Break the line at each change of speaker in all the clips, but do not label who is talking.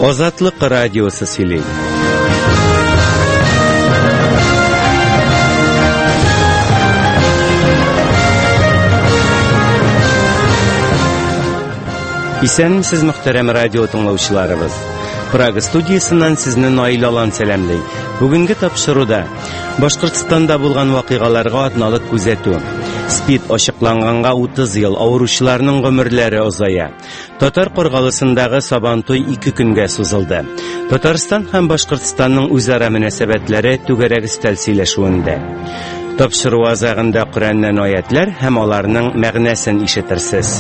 Азатлык радиосы сөйли. Исәнмесез, мөхтәрәм радио тыңлаучыларыбыз. Прага студиясыннан сезне Наил Алан сәламлый. Бүгенге тапшыруда Башкортстанда булган вакыйгаларга атналык күзәтү. СПИД ачыкланганга 30 ел, авыручыларның гомерләре озая. Татар Каргалысындагы Сабантуй 2 көнгә сузылды. Татарстан һәм Башкортстанның үзара мөнәсәбәтләре түгәрәк өстәл сөйләшүендә. Тапшыру азагында Коръәннән аятлар һәм аларның мәгънәсен ишетерсез.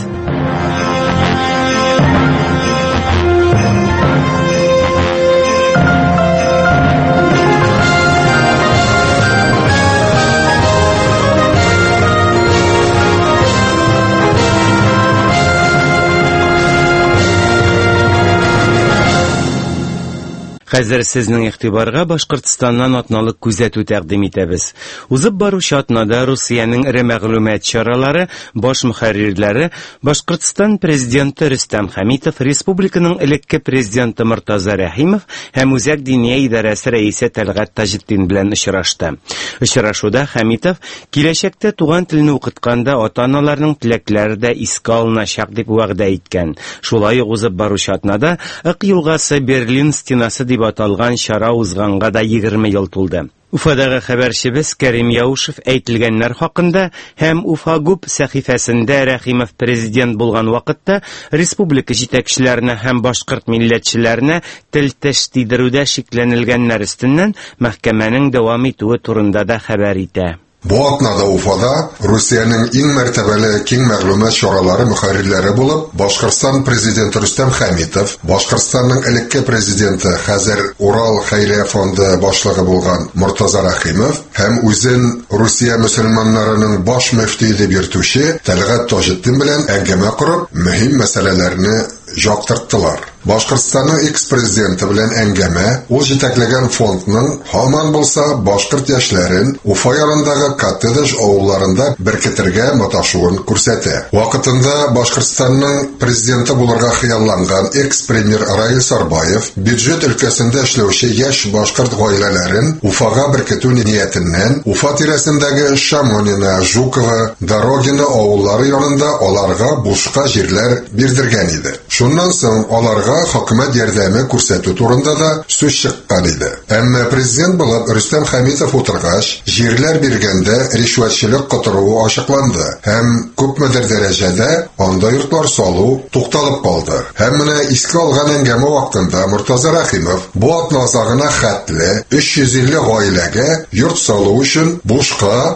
Хәзер сезнең игътибарга Башкортстаннан атналык күзәтү тәкъдим итәбез. Узып баручы атнада Русиянең ире мәгълүмат чаралары баш мөхәррирләре Башкортстан президенты Рөстәм Хәмитов, республиканың элекке президенты Мортаза Рәхимов һәм Үзәк диния идарәсе рәисе Тәлгать Таҗетдин белән очрашты. Очрашуда Хәмитов киләчәктә туган телне укытканда ата-аналарның теләкләре дә искә алыначак дип вәгъдә иткән. Шулай ук узып баручы атнада Ык елгасы Берлин стенасы дип аталган чара узганга да 20 ел тулды. Уфадагы хәбәрчебез Кәрим Яушев әйтелгәннәр хакында һәм Уфагуб сәхифәсендә Рәхимов президент булган вакытта республика җитәкчеләренә һәм башкорт милләтчеләренә тел тәшдидерүдә шикләнелгәннәр өстеннән мәхкәмәнең дәвам итүе турында да хәбәр итә.
Бу атнада Уфада Русиянең иң мәртәбәле киң мәгълүмат чаралары мөхәррирләре булып, Башкортстан президенты Рөстәм Хәмитов, Башкортстанның элекке президенты хәзер Урал хәйрия фонды башлыгы булган Мортаза Рәхимов һәм үзен Русия мөселманнарының баш мөфтие дип йөртүче Тәлгать Таҗетдин белән әңгәмә корып, мөһим мәсьәләләрне яктырттылар. Башкортстанның экс-президенты белән әңгәмә ул җитәкләгән фондның һаман булса башкорт яшьләрен Уфа ярындагы коттедж авылларында беркетергә маташуын күрсәтә. Вакытында Башкортстанның президенты булырга хыялланган экс-премьер Раил Сарбаев бюджет өлкәсендә эшләүче яшь башкорт гаиләләрен Уфага беркетү ниятеннән Уфа тирәсендәге Шамонина, Жукова, Дорогина авыллары янында аларга бушка җирләр бирдергән иде. Шуннан соң аларга хөкүмәт ярдәме күрсәтү турында да сүз чыккан иде. Әмма президент булып Рөстәм Хәмитов утыргач, җирләр биргәндә ришвәтчелек кытыруы ачыкланды һәм күпмедер дәрәҗәдә анда йортлар салу тукталып калды. Һәм менә искә алган әңгәмә вакытында Мортаза Рәхимов бу атна азагына хәтле 350 гаиләгә йорт салу өчен бушка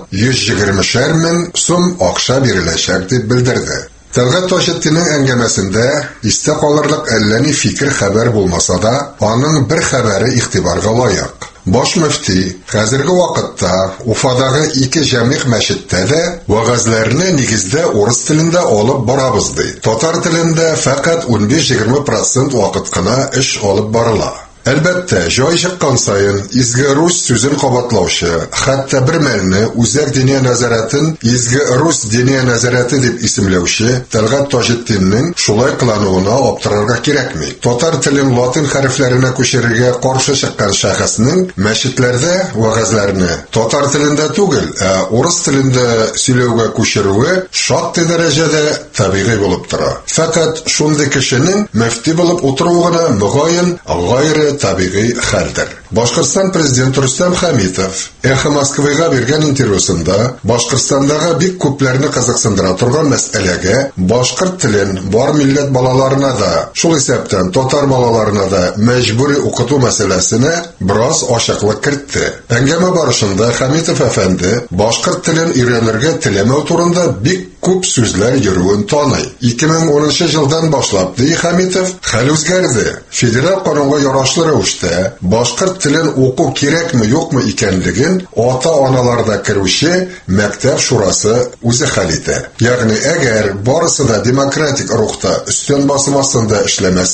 120 мең сум акча биреләчәк дип белдерде. Тәлгать Таҗетдинның әңгәмәсендә истә калырлык әллә ни фикер хәбәр булмаса да, аның бер хәбәре игътибарга лаек. Баш мөфти хәзерге вакытта Уфадагы 2 җәмигъ мәчеттә дә вагазларны нигездә урыс телендә алып барабыз ди. Татар телендә фақат 15-20% вакыт кына эш алып барыла. Әлбәттә, җай чыккан сайын изге рус сүзен кабатлаучы, хәтта бер мәлне Үзәк диния нәзарәтен изге рус диния нәзарәте дип исемләүче Тәлгать Таҗетдинның шулай кылануына аптырарга кирәкми. Татар телен латин хәрефләренә күчерергә каршы чыккан шәхеснең мәчетләрдә вагазларны татар телендә түгел, урыс телендә сөйләүгә күчерүе шактый дәрәҗәдә табигый булып тора. Фақат шундый кешенең мөфти булып утыруы гына мөгаен гайры табигый хәлдер. Башкортстан президенты Рөстәм Хәмитов Эхо Москвыга биргән интервьюсында Башкортстандагы бик күпләрне кызыксындыра торган мәсьәләгә башкорт телен бар милләт балаларына да, шул исәптән татар балаларына да мәҗбүри укыту мәсьәләсенә бераз ачыклык кертте. Әңгәмә барышында Хәмитов әфәнде башкорт телен өйрәнергә теләмәү турында бик күп сүзләр йөрүен таный. 2010 елдан башлап, ди Хәмитов, хәл үзгәрде. Федераль канунга ярашлы рәвештә башкорт телен уку кирәкме, юкмы икәнлеген ата-аналарда кирүче мәктәп шурасы үзе хәл итә. Ягъни әгәр барысы да демократик рухта өстен басым астында эшләмәсә,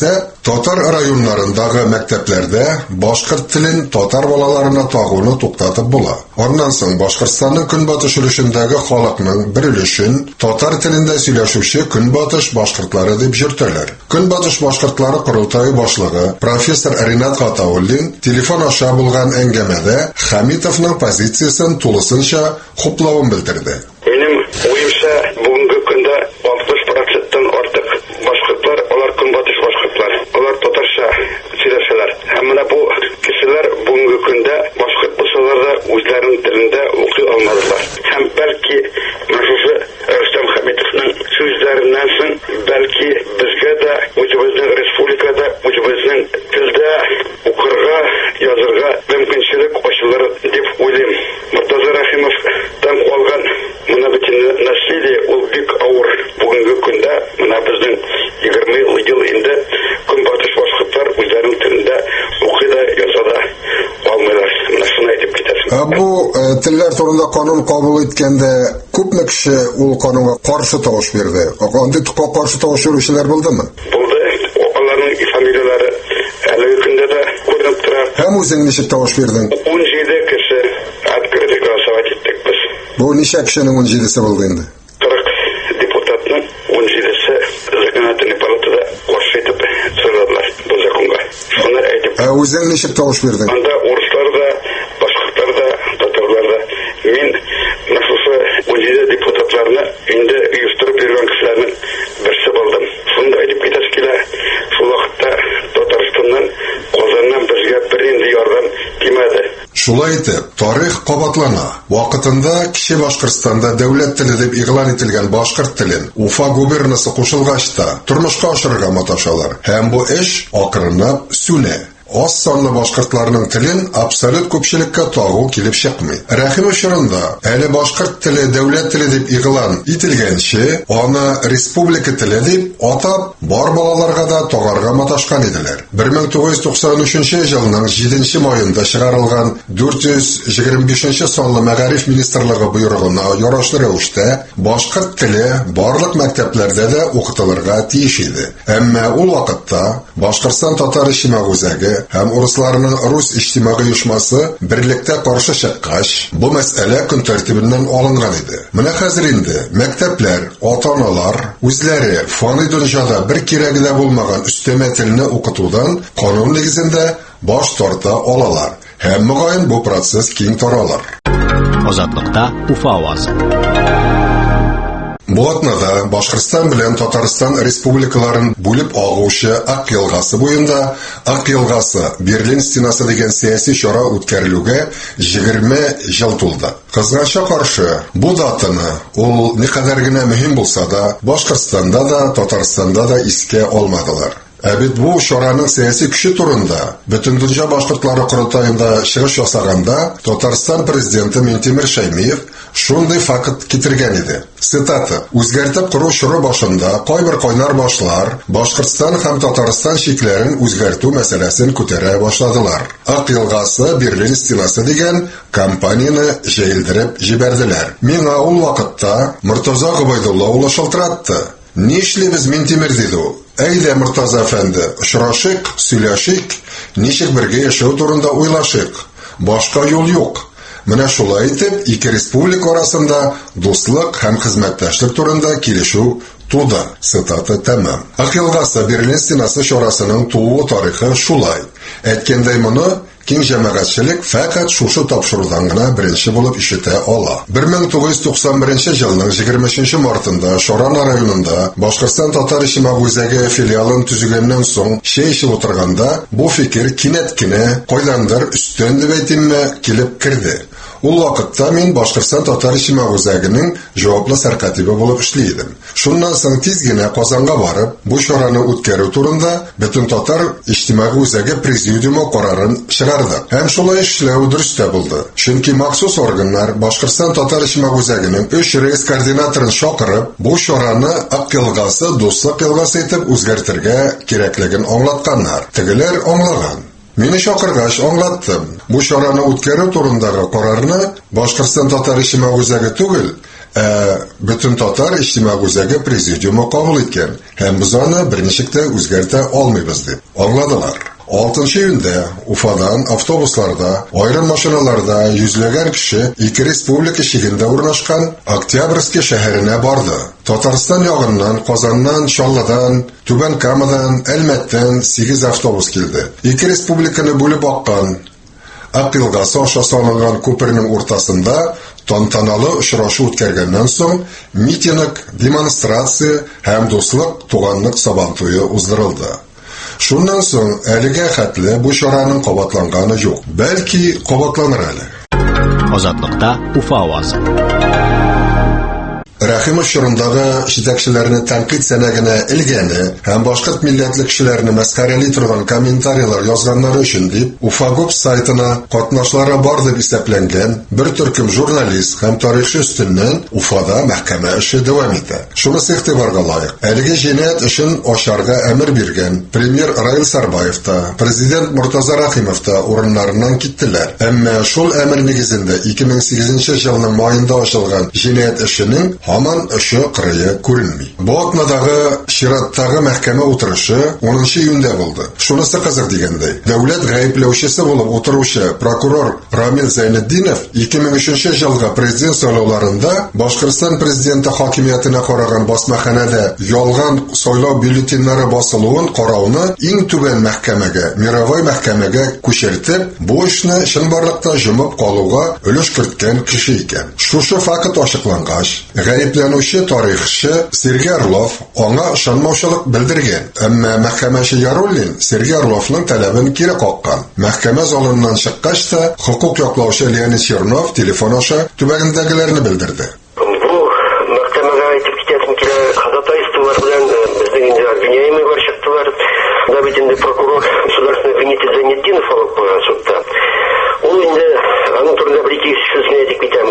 Татар районнарындагы мәктәпләрдә башкорт телен татар балаларына тагуны туктатып була. Аннан соң Башкортстанның көнбатыш өлешендәге халыкның бер өлешен татар телендә сөйләшүче көнбатыш башкортлары дип йөртәләр. Көнбатыш башкортлары курултайы башлыгы профессор Ринат Гатауллин телефон аша булган әңгәмәдә Хәмитовның позициясен тулысынча хуплавын белдерде.
Минем уемча, бүгенге көндә 60%-тан артык башкортлар, алар көнбатыш башкортлар, алар татарча сөйләшәләр. Һәм менә бу кешеләр бүгенге көндә башкорт булсалар да үзләренең телендә укый алмадылар. Һәм бәлки мәшһүр Рөстәм Хәмитовның сүзләреннән соң бәлки безгә дә, үзебезнең республикада, үзебезнең телдә укырга, язырга мөмкинчелек ачылыр дип уйлыйм. Муртаза Рәхимовтан калган менә бөтен насилие ул бик авыр. Бүгенге көндә менә безнең 20 ел инде көнбатыш башкортлар үзләренең телендә укый да, яза да алмыйлар. Менә шуны әйтеп китәсем.
Бу телләр турында канун кабул иткәндә күпме кеше ул канунга каршы тавыш бирде? Андый каршы тавыш бирүчеләр булдымы?
Булды. Аларның фамилиялары әлеге көндә дә күренеп тора.
Һәм үзең ничек тавыш бирдең?
17 кеше открытый голосовать иттек без.
Бу ничә кешенең 17-се булды инде?
40 депутатның 17-се законодательный палатада каршы итеп сайладылар бу законга. Шуны әйтеп.
Үзең ничек тавыш бирдең?
Анда урыслар да, башкортлар да, татарлар да. Мин мәхсусы 17 депутатларны инде оештырып биргән кешеләрнең берсе булдым. Шуны әйтеп китәс килә. Шул вакытта Татарстаннан, Казаннан безгә бернинди ярдәм килмәде.
Шулай итеп, тарих кабатлана. Вакытында кеше Башкортстанда дәүләт теле дип игълан ителгән башкорт телен Уфа губернасы кушылгач та тормышка ашырырга маташалар. Һәм бу эш акрынлап сүнә. Аз санлы башкортларның телен абсолют күпчелеккә тагу килеп чыкмый. Рәхимов чорында әле башкорт теле дәүләт теле дип игълан ителгәнче, аны республика теле дип атап, бар балаларга да тагарга маташкан иделәр. 1993 елның 7 маенда чыгарылган 425 санлы Мәгариф министрлыгы буйрыгына ярашлы рәвештә башкорт теле барлык мәктәпләрдә дә укытылырга тиеш иде. Әмма ул вакытта Башкортстан татар ишмәг үзәге һәм урысларның рус иҗтимагый оешмасы берлектә каршы чыккач, бу мәсьәлә көн тәртибеннән алынган иде. Менә хәзер инде мәктәпләр, ата-аналар үзләре фани дөньяда бер кирәге дә булмаган өстәмә телне укытудан канун нигезендә баш тарта алалар. Һәм мөгаен бу процесс киң таралыр.
Азатлыкта Уфа авазы.
Бу атнада Башкортстан белән Татарстан республикаларын бүлеп агучы Ак елгасы буенда Ак елгасы Берлин стенасы дигән сәяси чара үткәрелүгә 20 ел тулды. Кызганча каршы, бу датаны ул никадәр генә мөһим булса да, Башкортстанда да, Татарстанда да искә алмадылар. Бит бу чараның сәяси көче турында бөтен дөнья башкортлары курултаенда чыгыш ясаганда Татарстан президенты Минтимер Шәймиев шундый факт китергән иде. Цитата: "Үзгәртеп кору чоры башында кайбер кайнар башлар Башкортстан һәм Татарстан шикләрен үзгәртү мәсьәләсен күтәрә башладылар. Ак елгасы Берлин стенасы дигән кампанияны җәелдереп җибәрделәр. Миңа ул вакытта Муртаза Гобайдулла улы шалтыратты. Нишлибез Минтимер диде ул. Әйдә, Муртаза әфәнде, очрашыйк, сөйләшик, ничек бергә яшәү турында уйлашыйк. Башка юл юк. Менә шулай итеп, ике республика арасында дуслык һәм хезмәттәшлек турында килешү туды." Цитата тәмам. Ак елгасы Берлин стенасы чарасының туу тарихы шулай. Әйткәндәй, моны киң җәмәгатьчелек фәкать шушы тапшырудан гына беренче булып ишетә ала. 1991 елның 23 мартында Шорана районында Башкортстан татар ишмәг үзәге филиалын төзегәннән соң чәйшеп утырганда бу фикер кинәт кенә кайдандыр өстен дип әйтимме килеп кирде. Ул вакытта мин Башкортстан татар ишмәг үзәгенең җаваплы сәркатибе булып эшли идем. Шуннан соң тиз генә Казанга барып, бу чараны үткәрү турында бөтен татар иҗтимагый үзәге президиумы карарын чыгарды. Һәм шулай эшләү дөрес тә булды. Чөнки махсус органнар Башкортстан татар ишмәг үзәгенең 3 рейс координаторын чакырып, бу чараны Ак елгасы дуслык елгасы итеп үзгәртергә кирәклеген аңлатканнар. Тегеләр аңлаган. Мине чакыргач аңлаттым. Бу чараны үткәрү турындагы карарны Башкортстан татар ишмәг үзәге түгел, Butun татар иҗтимагый үзәге президиумы кабул иткән һәм без аны берничек тә үзгәртә алмыйбыз дип аңладылар. 6 июньдә Уфадан автобусларда, аерым машиналарда йөзләгән кеше ике республика чигендә урнашкан Октябрьский шәһәренә барды. Татарстан ягыннан, Казаннан, Чаллыдан, Түбән Камадан, Әлмәттән 8 автобус килде. Ике республиканы бүлеп аккан Ак елгасы аша салынган күпернең уртасында тантаналы очрашу үткәргәннән соң митинг, демонстрация һәм дуслык, туганлык сабантуе уздырылды. Шуннан соң әлегә хәтле бу чараның кабатланганы юк. Бәлки кабатланыр әле.
Азатлыкта Уфа авазы.
Рәхимов чорындагы җитәкчеләрне тәнкыйть сәнәгенә илгәне һәм башкорт милләтле кешеләрне мәскәрәли торган комментарийлар язганнары өчен дип Уфагуб сайтына катнашлары бар дип исәпләнгән бер төркем журналист һәм тарихчы өстеннән Уфада мәхкәмә эше дәвам итә. Шунысы игътибарга лаек. Әлеге җинаять өчен ачарга әмер биргән премьер Раил Сарбаев та, президент Муртаза Рахимов та урыннарыннан киттеләр. Әмма шул әмер нигезендә 2008 елның маенда ачылган җинаять эшенең Аман эше кырые күренми. Бу атнадагы чираттагы мәхкәмә утырышы 10 июньдә булды. Шунысы кызык дигәндәй, дәүләт гаепләүчесе булып утыручы прокурор Рамил Зайнетдинов 2003 елга президент сайлауларында Башкортстан президенты хакимиятенә караган басмаханәдә ялган сайлау бюллетеннары басылуын карауны иң түбән мәхкәмәгә, мировой мәхкәмәгә күчертеп, бу эшне чынбарлыкта җымып калуга өлеш керткән кеше икән. Шушы факт ачыклангач, гаепләнүче тарихчы Сергей Орлов аңа ышанмаучылык белдергән. Әмма мәхкәмәче Яруллин Сергей Орловның талабын кире каккан. Мәхкәмә залыннан чыккач та хукук яклаучы Леонид Чернов телефон аша түбәгендәгеләрне белдерде.
Бу мәхкәмәгә әйтеп китәсем килә, ходатайстволар белән безнең инде обвиняемый бар чыктылар. Да бит инде прокурор государственный обвинитель Зайнетдинов алып куйган судта. Ул инде аның турында бер-ике сүзне әйтеп китәм.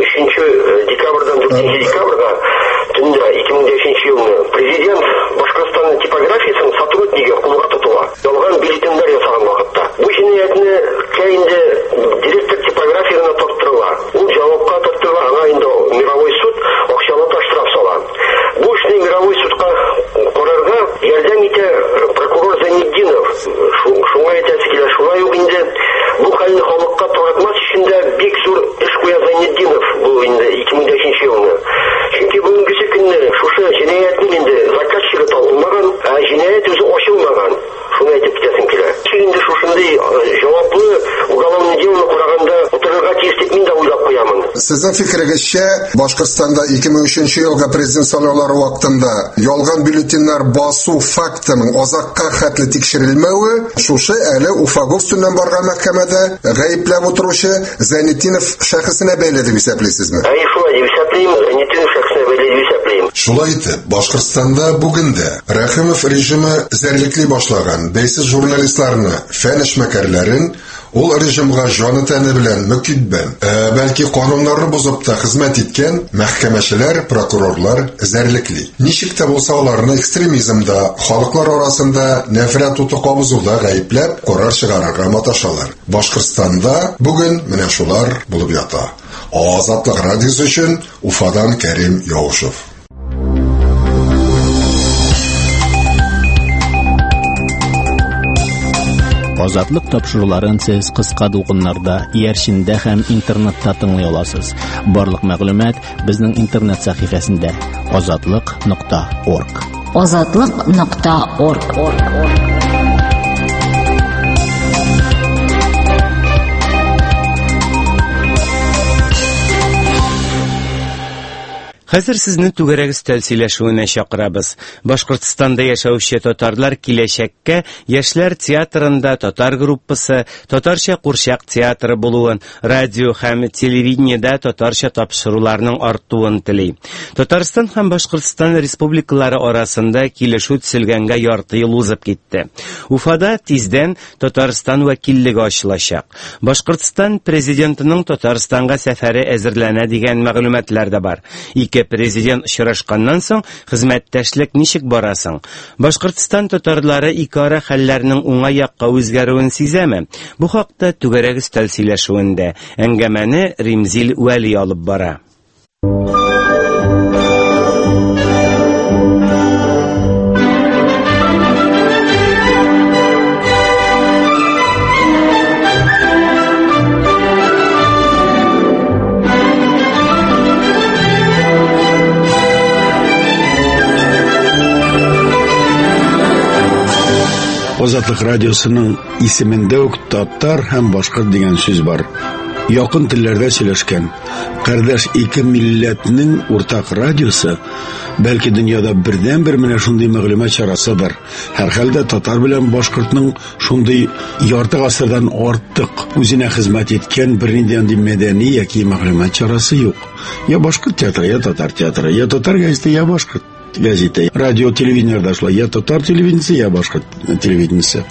3 декабрьдән 4 декабрьгә төнлә 2005 елны президент Башкортстанның типографиясының сотруднигы кулга тотыла. Ялган бюллетеннәр ясаган вакытта. Бу җинаятьне инде директор типографиясына тоттырыла. Ул җавапка тоттырыла, аңа инде мировой суд акчалы штраф сала. Бу эшне мировой судка карарга ярдәм итә прокурор Зайнетдинов. Шуңа әйтәсе килә, шулай ук инде бу хәлне халыкка таратмас өчен дә бик зур эш куя Зайнетдинов бу инде 2005 елны. Чөнки бүгенге көнне шушы җинаятьнең инде заказчигы табылмаган, җинаять үзе ачылмаган. Шуны әйтеп китәсем килә. Инде шушындый җаваплы уголовный делоны караганда утырырга тиеш дип мин дә уйлап куямын.
Сезнең фикерегезчә, Башкортстанда 2003 елга президент сайлаулары вакытында ялган бюллетеннар басу фактының азакка хәтле тикшерелмәве, шушы әле Уфагов үстеннән барган мәхкәмәдә гаепләп утыручы Зайнетдинов шәхесенә бәйле дип исәплисезме?
Шулай дип исәплим, Зайнетдинов шәхесенә бәйле дип исәплим.
Шулай итеп, Башкортстанда бүгендә Рәхимов режимы зәрлекли башлаган бәйсез журналистларны, фән эшмәкәрләрен ул режимга җаны тәне белән мөкиббән, бәлки кануннарны бозып та хезмәт иткән мәхкәмәчеләр, прокурорлар зәрлекли. Ничек тә булса аларны экстремизмда, халыклар арасында нәфрәт уты кабызуда гаепләп, карар чыгарырга маташалар. Башкортстанда бүген менә шулар булып ята. Азатлык радиосы өчен Уфадан Кәрим Яушев.
Азатлык тапшыруларын сез кыска дулкыннарда, иярчиндә һәм интернетта тыңлый аласыз. Барлык мәгълүмат безнең интернет сәхифәсендә azatlyk.org.
azatlyk.org.
Хәзер сезне түгәрәк өстәл сөйләшүенә чакырабыз. Башкортстанда яшәүче татарлар киләчәккә яшьләр театрында татар группасы, татарча курчак театры булуын, радио һәм телевидениедә татарча тапшыруларның артуын тели. Татарстан һәм Башкортстан республикалары арасында килешү төзелгәнгә ярты ел узып китте. Уфада тиздән Татарстан вәкиллеге ачылачак. Башкортстан президентының Татарстанга сәфәре әзерләнә дигән мәгълүматлар да бар. Президент очрашканнан соң хезмәттәшлек ничек барасың? Башкортстан татарлары икара хәлләрнең уңай якка үзгәрүен сизәме? Бу хакта түгәрәк өстәл сөйләшүендә әңгәмәне Римзил Вәли алып бара.
Азатлык радиосының исемендә үк татар һәм башкорт дигән сүз бар. Якын телләрдә сөйләшкән кардәш ике милләтнең уртак радиосы бәлки дөньяда бердән-бер менә шундый мәгълүмат чарасыдыр. Һәр хәлдә татар белән башкортның шундый ярты гасырдан артык үзенә хезмәт иткән бернинди мәдәни яки мәгълүмат чарасы юк. Я башкорт театры, я татар театры, я татар газеты, я башкорт газеты, радио, телевидение дошло, я татар телевидение, я башкорт телевидение.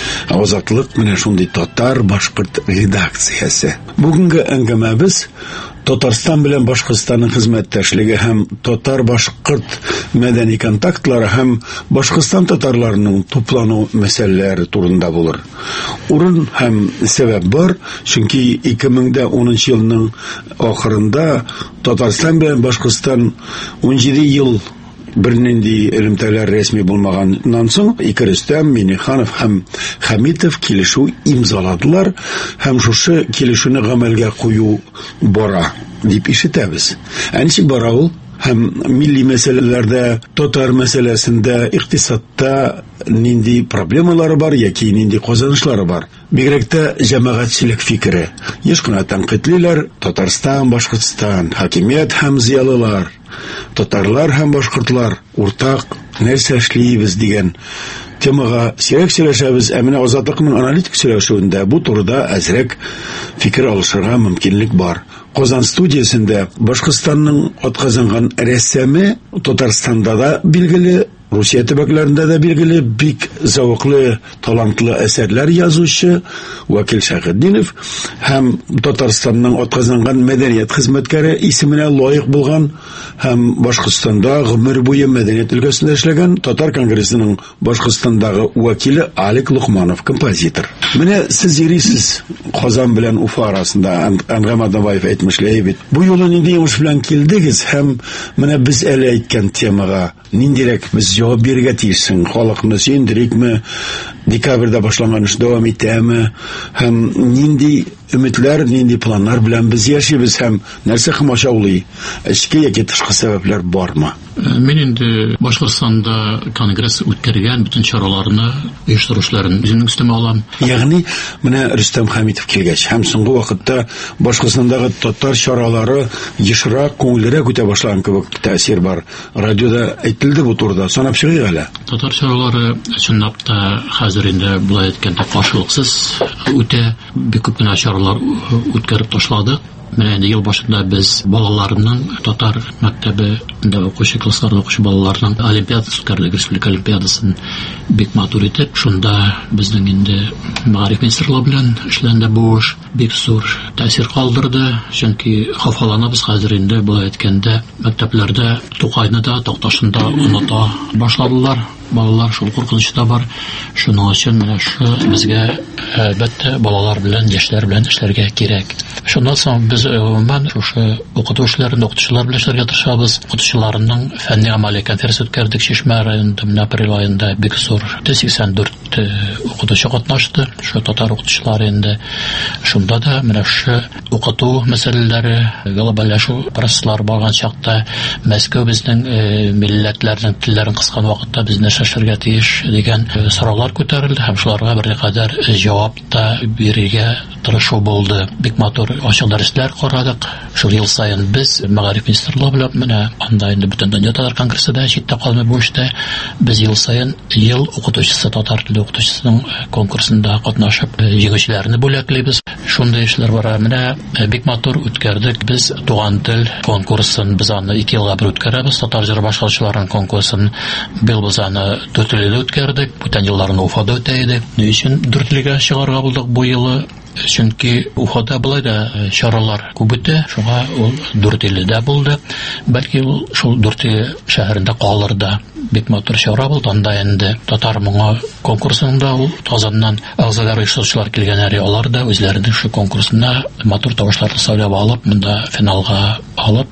Азатлык менә шундый татар башкорт редакциясе. Бүгенге әңгәмәбез Татарстан белән Башкортстанның хезмәттәшлеге һәм татар-башкорт мәдәни контактлары һәм Башкортстан татарларының туплану мәсьәләләре турында булыр. Урын һәм сәбәп бар, чөнки 2010 елның ахырында Татарстан белән Башкортстан 17 ел бернинди элемтәләр рәсми булмаганнан соң Рөстәм Миңнеханов һәм Хәмитов килешү имзаладылар һәм шушы килешүне гамәлгә кую бара дип ишетәбез. Ничек бара ул? Һәм милли мәсьәләләрдә, татар мәсьәләсендә, икътисадта нинди проблемалары бар яки нинди казанышлары бар? Бигрәк тә җәмәгатьчелек фикере. Еш кына тәнкыйтьләр Татарстан, Башкортстан, хакимият һәм зиялылар, татарлар һәм башкортлар уртак нәрсә эшлибез дигән темага сирәк сөйләшәбез. Менә Азатлыкның аналитик сөйләшүендә бу турыда әзрәк фикер алышырга мөмкинлек бар. Казан студиясендә Башкортстанның атказанган рәссаме Татарстанда да билгеле, Русия төбәкләрендә дә билгеле бик зәвыклы, талантлы әсәрләр язучы Вакил Шәйхетдинов һәм Татарстанның атказанган мәдәният хезмәткәре исеменә лаек булган һәм Башкортстанда гомер буе мәдәният өлкәсендә эшләгән Татар конгрессының Башкортстандагы вәкиле Алик Лухманов, композитор. Менә сез йөрисез Казан белән Уфа арасында, Әнгәм Адабаев әйтмешләй бит. Бу юлы нинди уңыш белән килдегез һәм менә без әле әйткән темага ниндирәк без җавап бирергә тиешсең? Халыкны сөендерикме? Декабрьдә башланган эш дәвам итәме? Һәм нинди өметләр, нинди планнар белән без яшибез һәм нәрсә комачаулый? Эчке яки тышкы сәбәпләр бармы?
Мен инде Башкортстанда конгресс үткәргән бүтән чараларны, оештыручыларын үземнең өстемә алам.
Ягъни, менә Рөстәм Хәмитов килгәч һәм соңгы вакытта Башкортстандагы татар чаралары ешрак, күңеллерәк үтә башлаган кебек тәэсир бар. Радиода әйтелде бу турыда. Санап чыгыйк әле.
Татар чаралары чынлап та хәзер инде булай әйткәндә каршылыксыз үтә, бик күп кенә чаралар үткәреп ташладык. Менә инде ел башында без балаларның татар мәктәбендә укучы классларда укучы балаларның олимпиадасы үткәрдек, республика олимпиадасын бик матур итеп. Шунда безнең инде мәгариф министрлыгы белән эшләнде бу эш бик зур тәэсир калдырды. Чөнки хафаланабыз хәзер инде булай әйткәндә мәктәпләрдә Тукайны да, Такташны да оныта башладылар. Балалар шул куркынычта бар. Шуның өчен менә шу безгә әлбәттә балалар белән, яшьләр белән эшләргә кирәк. Шуннан соң без гомумән шушы укытучыларны, укытучылар белән эшләргә тырышабыз. Укытучыларның фәнни-амали конференция үткәрдек Чишмә районында, апрель айында бик зур 84 укытучы катнашты. Шу татар укытучылары инде. Шунда да менә шу укыту мәсьәләләре, глобаллашу процесслары барган чакта Мәскәү безнең милләтләрнең телләрен кыскан вакытта безне шашырга тиеш дигән сораулар күтәрелде һәм шуларга беркадәр җавап та бирергә тырышу булды. Бик матур ачык дәресләр карадык. Шул ел сайын без мәгариф министрлыгы белән менә анда инде бөтен дөнья татар конгрессында читтә калмый бу эштә без ел сайын ел укытучысы, татар теле укытучысының конкурсында катнашып җиңүчеләрне бүләклибез. Шундай эшләр бара. Менә бик матур үткәрдек без туган тел конкурсын. Без аны 2 елга бер үткәрәбез. Татар җыр башкаручыларының конкурсын бел без аны 4 елда үткәрдек. Бүтән елларны Уфада үтә иде. Ни өчен 4 елга чыгарга булдык бу елы? Чөнки Уфада булай да чаралар күп үтә. Шуңа ул 4 елда булды. Бәлки ул шул 4 шәһәрендә калыр да. Бик матур чара булды. Анда инде татар моңа конкурсында ул Казаннан агзалар оештыручылар килгәннәр, алар да үзләренең шу конкурсына матур тавышларны сайлап алып, монда финалга алып,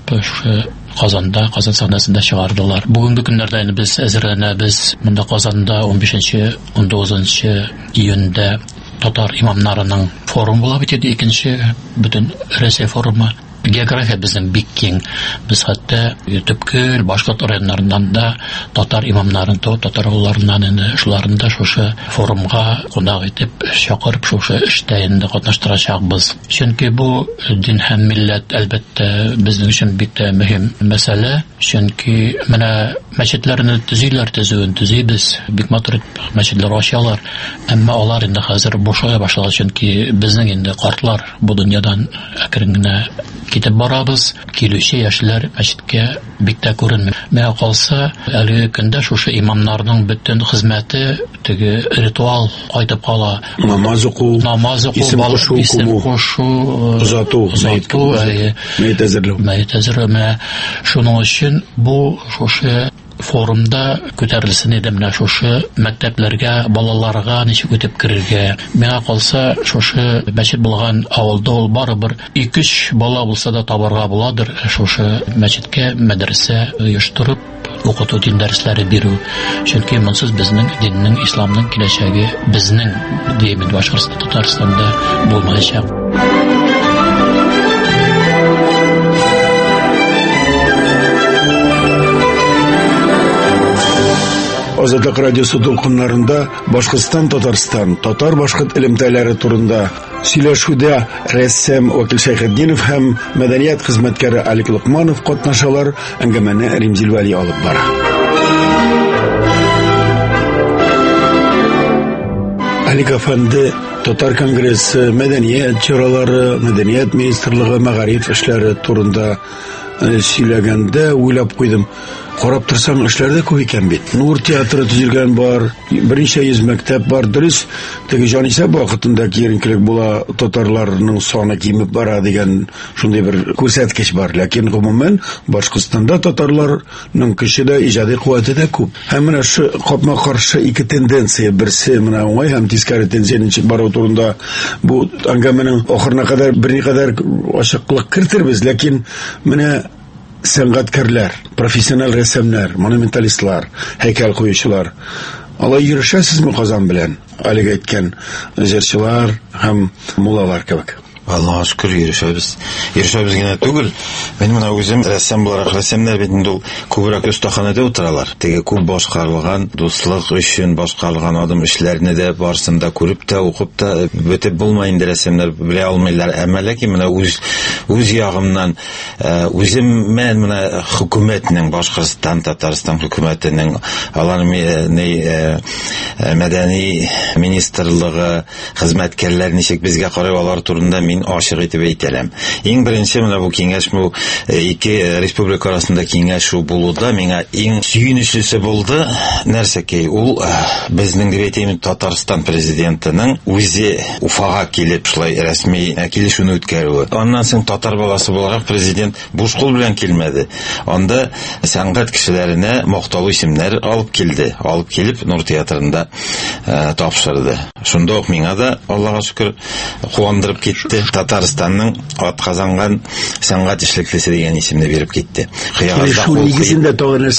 Казанда, Казан сәхнәсендә чыгардылар. Бүгенге көннәрдә инде без әзерләнәбез. Монда Казанда 15-19 июньдә татар имамнарының форум була бит, икенче бөтен Россия форумы. география безнең бик киң. Без хәтта төпкөл башка районнардан да татар имамнарын, татар улларыннан инде шуларында шушы форумга кунак итеп чакырып шушы эштә инде катнаштырачакбыз. Чөнки бу дин һәм милләт әлбәттә безнең өчен бик тә мөһим мәсьәлә. Чөнки менә мәчетләрне төзибез, бик матур мәчетләр ачалар, әмма алар инде хәзер бушая башлаган, чөнки безнең инде картлар бу дөньядан әкрен генә китеп барабыз. Килүче яшьләр мәчеткә бик тә күренми. Менә калса, әлеге көндә шушы имамнарның бөтен хезмәте теге ритуал кайтып кала.
Намаз уку, исем кушу, узату, мәйет әзерләү.
Шуның өчен бу шушы форумда күтәрелсен иде менә шушы мәктәпләргә, балаларга ничек үтеп керергә. Миңа калса, шушы мәчет булган авылда ул барыбер 2-3 бала булса да табарга буладыр. Шушы мәчеткә мәдрәсә оештырып, укыту дин дәресләре бирү. Чөнки монсыз безнең диннең, исламның киләчәге безнең димин Башкортстан, Татарстанда булмаячак.
Азатлык радиосы тулкыннарында Башкортстан, Татарстан, татар-башкорт элемтәләре турында сөйләшүдә рәссам Вакил Шәйхетдинов һәм мәдәният хезмәткәре Алик Лукманов катнашалар. Әңгәмәне Римзил Вәли алып бара. Алик әфәнде Татар конгрессы, мәдәният чаралары, мәдәният министрлыгы, мәгариф эшләре турында сөйләгәндә уйлап куйдым. Карап торсаң, эшләрдә күп икән бит. Нур театры төзелгән бар, берничә йөз мәктәп бар, дөрес. Теге җанисәп вакытында киеренкелек була, татарларның саны кимеп бара дигән шундый бер күрсәткеч бар. Ләкин гомумән Башкортстанда татарларның көчедә, иҗади куәте дә күп. Һәм менә шу капма-каршы ике тенденция, берсе менә уңай һәм тискәре тенденция бару турында бу әңгәмәнең ахырына кадәр берникадәр ачыклык кертербез, ләкин менә сәнгатькәрләр, профессиональ рәссамнар, монументалистлар, һәйкәл куючылар, алай йөришәсезме Казан белән? Әлегә әйткән җырчылар һәм муллалар кебек.
Аллаһка шөкер йөришәбез. Йөришәбез генә түгел. Мен менә үзем рәссам буларак, рәссамнар бит инде ул күбрәк остаханәдә утыралар. Теге күп башкарылган, дуслык өчен башкарылган адым эшләрне дә барсында күреп тә, укып та бетеп булмый инде рәссамнар белә алмыйлар. Әмма ләкин менә үз ягымнан үзем мен менә хөкүмәтнең, Башкортстан, Татарстан хөкүмәтенең, аларның мәдәни министрлыгы хезмәткәрләр ничек безгә карый алар турында мин ашык итеп әйтәләм. Иң беренче менә бу киңәш, бу ике республика арасында киңәш булуда миңа иң сөйнечлесе булды. Нәрсәкәй ул безнең дип Татарстан президентының үзе Уфага килеп шулай рәсми килешүне үткәрүе. Аннан соң татар баласы буларак президент буш кул белән килмәде. Анда сәнгать кешеләренә макталу исемнәр алып килде. Алып килеп Нур театрында тапшырды. Шунда ук миңа да Аллаһка шөкер куандырып китте. Татарстанның атказанган сәнгать эшлеклесе дигән исемне биреп китте.
Нигезендә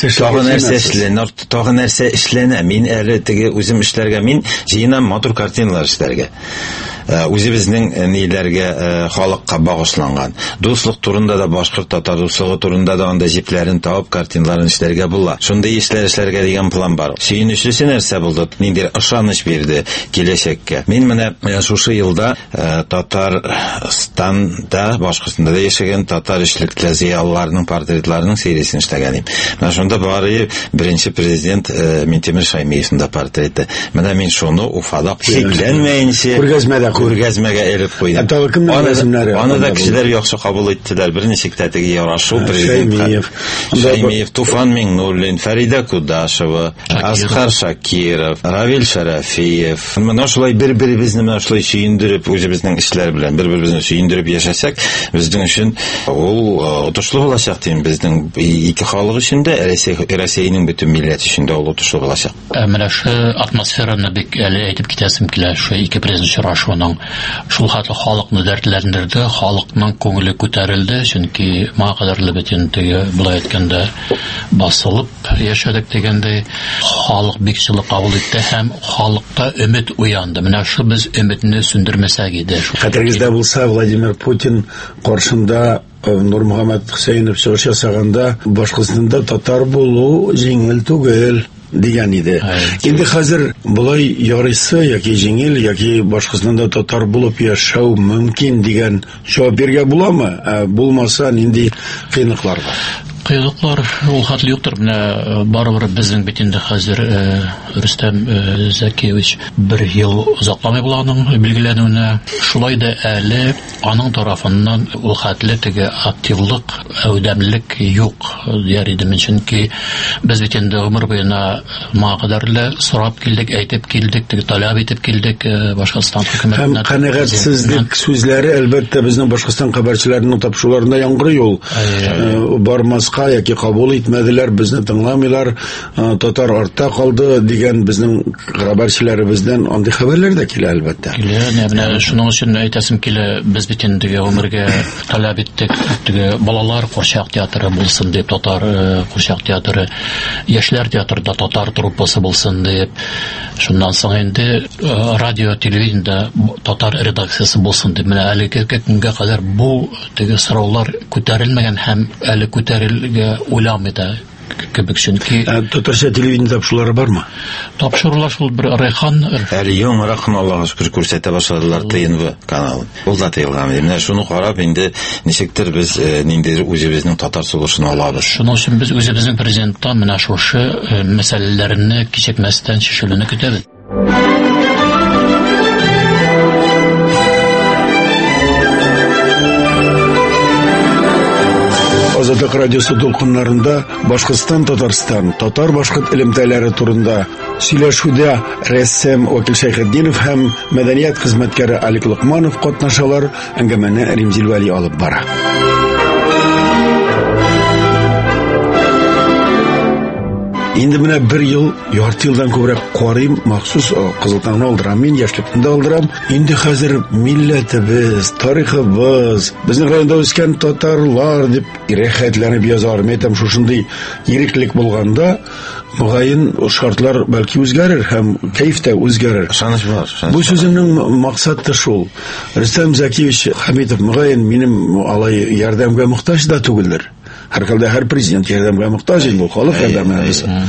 тагын нәрсә эшләнә. Мин әле теге үзем эшләргә, мин җыенам матур картиналар эшләргә. Үзебезнең ниләргә, халыкка багышланган. Дуслык турында да, башкорт-татар дуслыгы турында да анда җипләрен табып картиналарын эшләргә була. Шундый эшләргә дигән план бар. Сөйнечлесе нәрсә булды? Ниндидер ышаныч бирде киләчәккә. Мин менә шушы елда Татарстанда, Башкортстанда да яшәгән татар эшлекле зыялыларның портретларының сериясен эшләгән идем. Менә шунда бары беренче президент Минтимер Шаймиевның да портреты. Менә мин шуны Уфада шикләнмәенчә күргәзмәгә элеп куйдым. Аны да кешеләр яхшы кабул иттеләр. Берничә тәтеге ярашу президент Шаймиев, Туфан Миңнуллин, Фарида Кудашева, Асқар Шакиров, Равил Шарафиев. Менә шулай бер-беребезне менә шулай сөендереп, үзебезнең эшләр белән бер-беребезне сөендереп яшәсәк, безнең өчен ул отышлы булачак дим. Безнең ике халык өчен дә, Россиянең бөтен милләт өчен дә ул отышлы булачак.
Менә шу атмосфераны бик әле әйтеп китәсем килә, шу ике президент очрашуының Шуның шул хәтле халыкны дәртләндерде, халыкның күңеле күтәрелде, чөнки моңа кадәрле бөтен теге булай әйткәндә басылып яшәдек дигәндәй халык бик җылы кабул итте һәм халыкта өмет уянды. Менә шу без өметне сүндермәсәк иде.
Хәтерегездә булса, Владимир Путин каршында Нурмөхәммәд Хусейнов чыгыш ясаганда Башкортстанда татар булу җиңел түгел дигән иде. Инде хәзер булай ярыйсы яки җиңел яки Башкортстанда татар булып яшәү мөмкин дигән җавап биргә буламы? Булмаса нинди кыйнлыклар бар?
Кыйлыклар ул хәтле юктыр. Менә барыбер безнең бит инде хәзер Рөстәм Зәкиевич 1 ел узакламый булганың билгеләнүенә. Шулай да әле аның тарафыннан ул хәтле теге активлык, әүдәмлек юк дияр идем, чөнки без бит инде гомер буена моңа кадәрле сорап килдек, әйтеп килдек, теге таләп итеп килдек Башкортстан хөкүмәтенә.
Һәм канәгатьсезлек сүзләре әлбәттә безнең Башкортстан хәбәрчеләренең тапшыруларында яңгырый ул. Бармаска яки кабул итмәделәр, безне тыңламыйлар, татар артта калды дигән безнең хәбәрчеләребездән андый хәбәрләр дә килә әлбәттә.
Менә шуның өчен әйтәсем килә, без бит инде гомергә таләп иттек, теге балалар курчак театры булсын дип, татар курчак театры, яшьләр театрында татар труппасы булсын дип. Шуннан соң инде радио, телевидениедә татар редакциясе булсын дип. Менә әлеге көнгә кадәр бу теге сораулар күтәрелмәгән һәм әле күтәрелгә уйламый да кебек, чөнки
татарча телевидение тапшырулары бармы?
Тапшырулар шул бер Райхан
әле яңарак Аллага шөкер күрсәтә башладылар ТНВ каналы. Ул да тыелган. Менә шуны карап инде ничектер без ниндидер үзебезнең татар сулышын алабыз.
Шуның өчен без үзебезнең президенттан менә шушы мәсьәләләрне кичекмәстән шешелүне көтәбез.
Азатлык радиосы дулкыннарында Башкортстан, Татарстан, татар-башкорт элемтәләре турында сөйләшүдә рәссам Вакил Шәйхетдинов һәм мәдәният хезмәткәре Алик Лукманов катнашалар, әңгәмәне Римзил Вәли алып бара. Инде менә 1 ел, ярты елдан күбрәк карыйм, махсус кызылтаңны алдырам, мин яшьлектән дә алдырам. Инде хәзер милләтебез, тарихыбыз, безнең районда үскән татарлар дип ирәхәтләнеп язарым. Әйтәм, шушындый иреклек булганда, мөгаен шартлар бәлки үзгәрер һәм кайф та үзгәрер.
Шаныч бар.
Бу сүземнең максаты шул. Рөстәм Зәкиевич Хәмитов мөгаен минем алай ярдәмгә мохтаҗ да түгелдер. Һәр президент ярдәмгә мохтаҗ инде, халык ярдәме.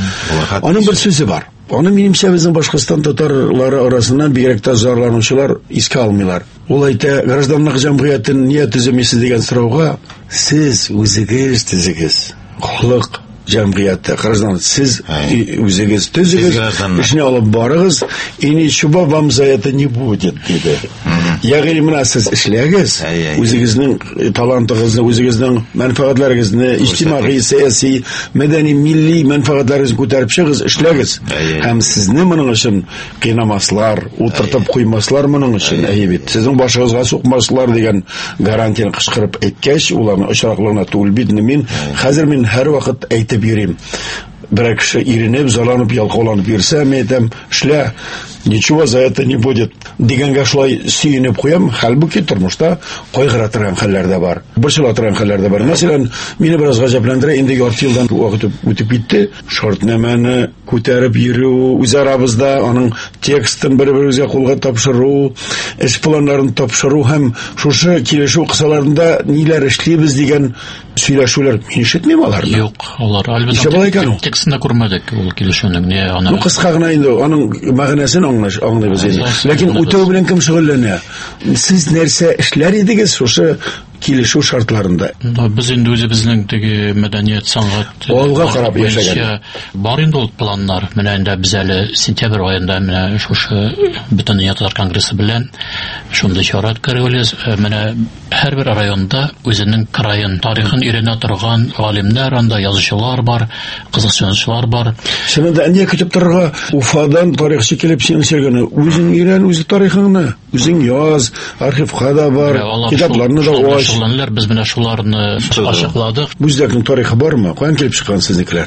Аның бер сүзе бар. Аны минемчә безнең Башкортстан татарлары арасыннан бигрәк тә зарланучылар искә алмыйлар. Ул әйтә, гражданлык җәмгыятен нигә төземисез дигән сорауга, сез үзегез төзегез. Халык җәмгыяте, граждан, сез үзегез төзегез, эшне алып барыгыз, и ничего вам за это не будет, диде. Ягъни менә сез эшләгез, үзегезнең талантыгызны, үзегезнең мәнфәгатьләрегезне, иҗтимагый, сәяси, мәдәни, милли мәнфәгатьләрегезне күтәреп чыгыз, эшләгез. Һәм сезне моның өчен кыйнамаслар, утыртып куймаслар моның өчен, бит. Сезнең башыгызга сукмаслар дигән гарантияны кычкырып әйткәч, уларны очраклыгына түгел бит, мин хәзер һәр вакыт әйтеп йөрим. Бер кеше иренеп, заланып, ялкауланып йөрсә, мен әйтәм, эшлә, ничего за это не будет. Дигәнгә шулай сөенеп куям, хәлбуки тормышта кайгыра торган хәлләр дә бар. Борчыла торган хәлләр дә бар. Мәсәлән, мине бераз гаҗәпләндерә, инде ярты елдан вакыт үтеп китте. Шартнамәне күтәреп йөрү, үз арабызда аның текстын бер-беребезгә кулга тапшыру, эш планнарын тапшыру һәм шушы килешү кысаларында ниләр эшлибез дигән сөйләшүләр мин ишетмим аларны.
Юк, алар әлбәттә текстны күрмәдек ул килешүнең.
Ну кыска гына инде аның мәгънәсен аңлыйбыз инде. Ләкин үтәү белән кем шөгыльләнә? Сез нәрсә эшләр идегез шушы килешү шартларында?
Без инде үзебезнең теге мәдәният, сәнгать
алга карап яшәгән.
Бар инде ул планнар. Менә инде без әле сентябрь аенда менә шушы Бөтендөнья татар конгрессы белән шундый чара үткәрәбез. Менә һәрбер районда үзенең краен тарихын өйрәнә торган галимнәр, анда язучылар бар, кызыксынучылар бар.
Шунда әнә көтеп торырга Уфадан тарихчы килеп сөйләгәне, үзең өйрән, үз тарихыңны, үзең яз, архивка да бар, китапларны да
biz менә шуларны ачыкладык.
Бүздәкнең тарихы бармы? Каян килеп чыккан сезнекеләр?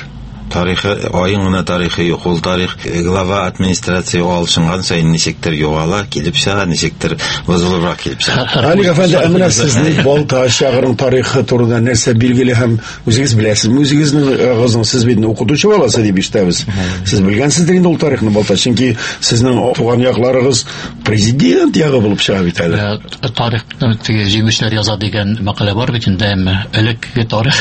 Тарихы, айыңына тарихы юк. Ул тарих глава администрация алышынган сайын ничектер югала, килеп чыга, ничектер бозулурак килеп чыга.
Али әфәнде, әмінә сезнең Балта шагырның тарихы турында нәрсә билгеле һәм үзегез беләсезме? Үзегезнең агызың, сез бит укытучы баласы дип ишетәбез. Сез белгәнсездер инде ул тарихны, Балта, чөнки сезнең туган якларыгыз президент ягы булып чыга бит әле.
Тарихны теге җиңүчеләр яза дигән мәкалә бар бит инде, элекке тарих.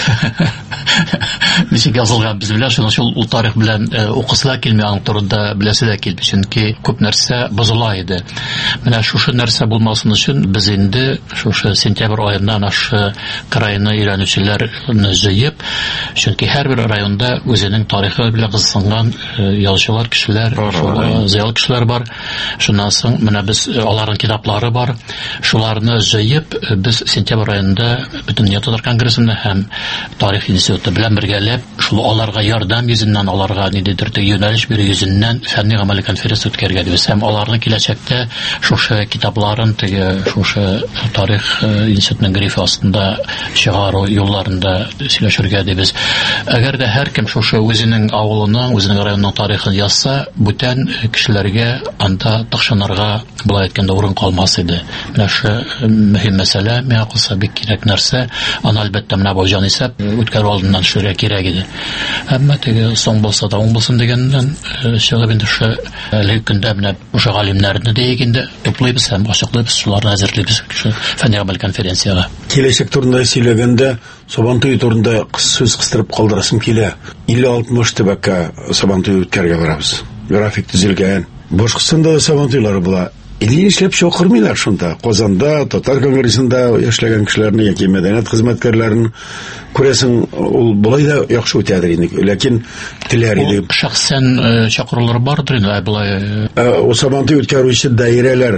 Ничек язылган без белән, шул ул тарих белән укысыла килми, аның турында беләселәр килми, чөнки күп нәрсә бозыла иде. Менә шушы нәрсә булмасын өчен без инде шушы сентябрь аеннан ашы крайны өйрәнүчеләрне җыеп, чөнки һәрбер районда үзенең тарихы белән кызыксынган язучылар, кешеләр, зыялы кешеләр бар. Шуннан соң менә без аларның китаплары бар. Шуларны җыеп без сентябрь аенда Бөтен Татар конгрессында һәм тарих институты белән бергәләп, шул аларга ярдәм йөзеннән, аларга нидер юнәлеш бирү йөзеннән фәнни гамәли конференция үткәргән дибез. Һәм аларның киләчәктә шушы китапларын шушы тарих институтының грифы астында чыгару юлларында сөйләшергә дибез. Әгәр дә һәркем шушы үзенең авылының, үзенең районының тарихын язса, бүтән кешеләргә анда тахшанарга булай әйткәндә урын калмас иде. Менә шу мөһим мәсьәлә, миңа калса бик кирәк нәрсә. Аны әлбәттә менә бу җан исәп үткәрү алдыннан шуря кирәк иде. Әмма теге соң булса да уң булсын дигәннән чыгып инде шу әлеге көндә менә ошо галимнәрне дә инде туплыйбыз һәм ачыклыйбыз, шуларны әзерлибез фәнни гамәл конференцияга.
Киләчәк турында сөйләгәндә Сабантуй турында сүз кыстырып калдырасым килә. 50-60 төбәккә Сабантуй үткәргә барабыз. График төзелгән. Башкортстанда Сабантуйлары була. Илли эшләп чакырмыйлар шунда. Казанда, Татар конгрессында эшләгән кешеләрне яки мәдәният хезмәткәрләрен күрәсең, ул булай да яхшы үтәдер инде. Ләкин теләр иде.
Шәхсән чакырулар бардыр инде, булай.
О Сабантуй үткәрүче даирәләр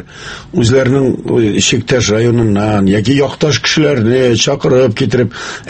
үзләренең Шикташ районыннан яки якташ кешеләрне чакырып китереп,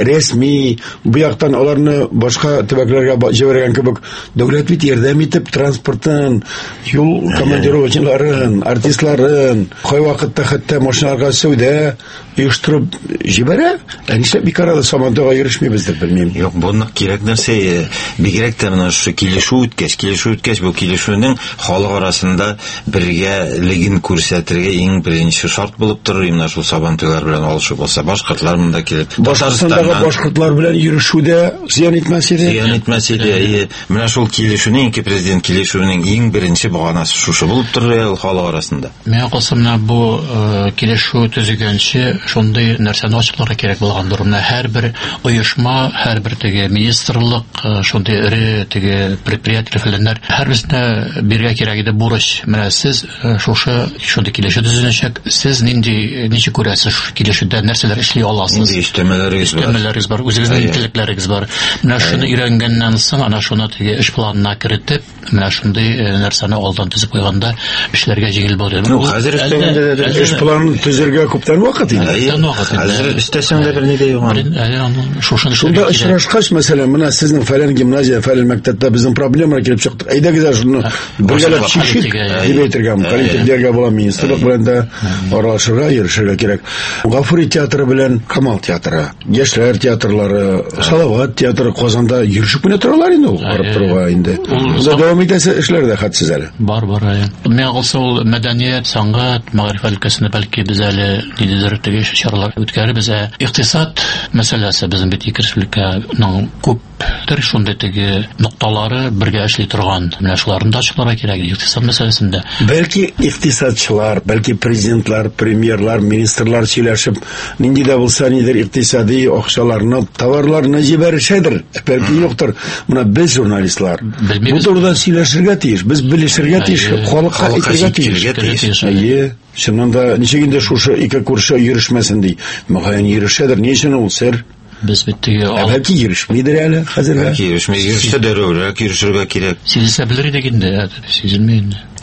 рәсми бу яктан аларны башка төбәкләргә җибәргән кебек, дәүләт бит ярдәм итеп транспортын, юл командировочняларын, артистларын, кай вакытта хәтта машиналарга сәүдә оештырып җибәрә. Нишләп бик арада Сабантуйга йөрешмибез дип белмим.
Юк, буны кирәк нәрсә, бигрәк тә менә шу килешү үткәч, бу килешүнең халык арасында бергәлеген күрсәтергә иң беренче шарт булып торыр менә шул Сабантуйлар белән алышу булса, башкортлар монда килеп,
Татарстандагы башкортлар белән йөрешүдә зыян итмәс иде.
Зыян итмәс иде. Менә шул килешүнең, ике президент килешүнең иң беренче баганасы шушы булып торыр ул халык арасында.
Миңа калса менә бу килешү төзегәнче шундый нәрсәне ачыкларга кирәк булгандыр. Менә һәрбер оешма, һәрбер теге министрлык, шундый эре теге предприятиеләр, һәрберсенә биргә кирәк иде бурыч. Менә сез шундый килешү төзенәчәк, сез ничек күрәсез килешүдә нәрсәләр эшли аласыз?
Нинди
өстәмәләрегез бар, үзегезнең интеллектләрегез бар. Менә шуны өйрәнгәннән соң, ана шуны теге эш планына кертеп, менә шундый нәрсәне алдан төзеп куйганда эшләргә җиңел булыр.
Хәзер өстәгәндә
эш планын төзергә күптән вакыт инде.
Хәзер өстәсәң дә берни дә юк.
Шунда очрашкач, мәсәлән, менә сезнең фәлән гимназия, фәлән мәктәптә безнең проблемалар килеп чыкты. Әйдәгез шуны бергәләп чишик дип әйтергә, коллективләргә була, министрлык белән дә аралашырга, йөрешергә кирәк. Гафури театры белән Камал театры, яшьләр театрлары, Салават театры Казанда йөрешеп менә торалар инде, ул барып торуга инде. Дәвам итәсе эшләр дә хәтсез әле.
Бар. Миңа калса ул мәдәният, сәнгать, мәгърифәт өлкәсендә бәлки без әле нидер теге чаралар үткәрәбез. Икътисад мәсьәләсе безнең бит республиканың күптер шундый теге нокталары бергә эшли торган. Менә шуларны да ачыкларга кирәк икътисад мәсьәләсендә.
Бәлки икътисадчылар, бәлки президентлар, премьерлар, министрлар сөйләшеп, нинди дә булса нидер икътисади акчаларны, товарларны җибәрәшәдер. Бәлки юктыр. Менә без журналистлар бу турыда сөйләшергә тиеш, без белешергә тиеш, халыкка әйтергә тиеш. Шуннан да ничек инде шушы ике күрше йөрешмәсен ди. Мәгән йөрешәдер, ни өчен ул сер?
Без бит теге
бәлки йөрешмидер әле хәзергә.
Йөрешмәй, йөрешә дәрәүрәк йөрешергә кирәк.
Сизелсә белер идек инде, сизелмәй инде.